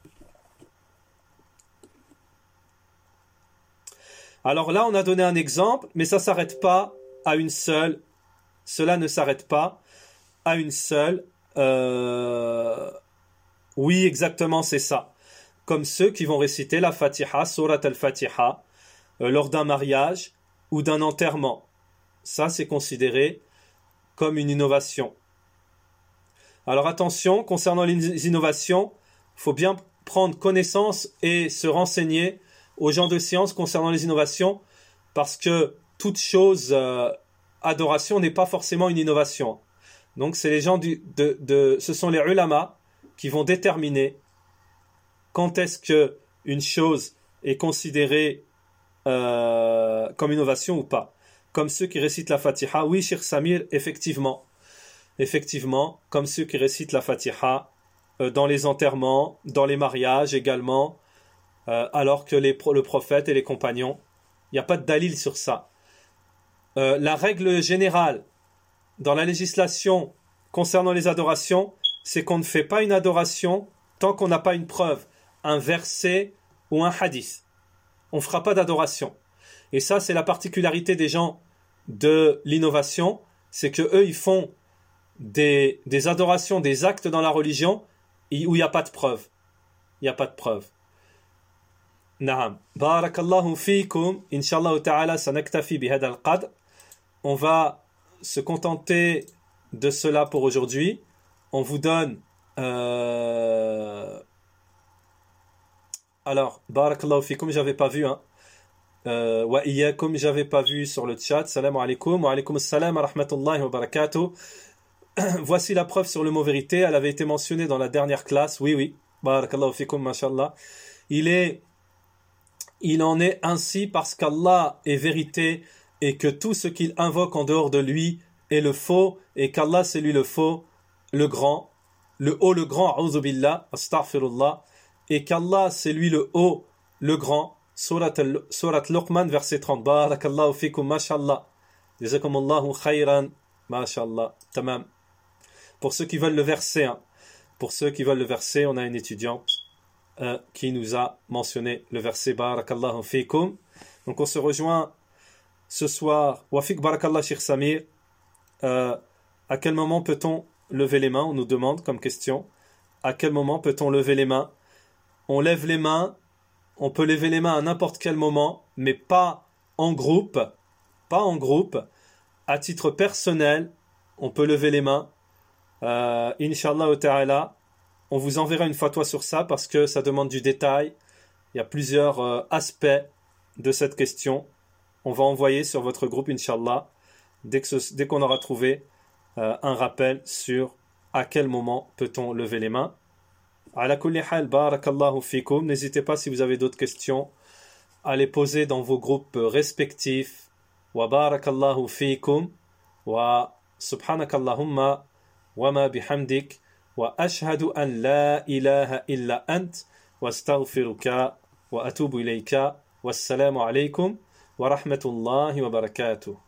Alors là, on a donné un exemple, mais ça ne s'arrête pas à une seule Oui, exactement, c'est ça. Comme ceux qui vont réciter la Fatiha, Surat al-Fatiha, lors d'un mariage ou d'un enterrement. Ça, c'est considéré comme une innovation. Alors attention, concernant les innovations, il faut bien prendre connaissance et se renseigner aux gens de science concernant les innovations, parce que toute chose, adoration n'est pas forcément une innovation. Donc c'est les gens ce sont les ulama qui vont déterminer quand est-ce que une chose est considérée comme innovation ou pas. Comme ceux qui récitent la Fatiha, oui, Cheikh Samir, effectivement, comme ceux qui récitent la Fatiha dans les enterrements, dans les mariages également, alors que le prophète et les compagnons, il n'y a pas de dalil sur ça. La règle générale dans la législation concernant les adorations, c'est qu'on ne fait pas une adoration tant qu'on n'a pas une preuve, un verset ou un hadith. On ne fera pas d'adoration. Et ça, c'est la particularité des gens de l'innovation, c'est que eux, ils font des adorations, des actes dans la religion où il n'y a pas de preuve. Il n'y a pas de preuve. Naam. Barakallahu fikum. Inch'Allah ta'ala, sanaktafi bihada al-qadr. On va se contenter de cela pour aujourd'hui. On vous donne... Alors, barakallahu fikum, j'avais pas vu, hein. Wa iyyakum, j'avais pas vu sur le chat. Salam alaikum. Wa alaikum assalam wa rahmatullahi wa barakatuh. Voici la preuve sur le mot vérité. Elle avait été mentionnée dans la dernière classe. Oui. Barakallahu fikum, mashallah. Il en est ainsi parce qu'Allah est vérité et que tout ce qu'il invoque en dehors de lui est le faux, et qu'Allah c'est lui le faux, le grand, le haut, le grand, a'udhu billah, astaghfirullah, et qu'Allah c'est lui le haut, le grand. Surat Luqman, verset 30. Barakallahu fikum, mashallah. Jazakumullahu khayran, mashallah. Tamam. Pour ceux qui veulent le verset, on a une étudiante qui nous a mentionné le verset Barakallahu fikum. Donc on se rejoint ce soir. Wafik Barakallah Cheikh Samir. À quel moment peut-on lever les mains? On nous demande comme question. À quel moment peut-on lever les mains? On lève les mains. On peut lever les mains à n'importe quel moment, mais pas en groupe. Pas en groupe. À titre personnel, on peut lever les mains. Inch'Allah ta'ala, on vous enverra une fatwa sur ça parce que ça demande du détail. Il y a plusieurs aspects de cette question. On va envoyer sur votre groupe, Inch'Allah, dès qu'on aura trouvé un rappel sur à quel moment peut-on lever les mains. Ala kulli hal, barakallahu fikum. N'hésitez pas, si vous avez d'autres questions, à les poser dans vos groupes respectifs. Wa barakallahu fikum. Wa subhanakallahumma wa ma bihamdik. Wa ashhadu an la ilaha illa ant. Wa astaghfiruka wa atubu ilayka. Wassalamu alaykum wa rahmatullahi wa barakatuh.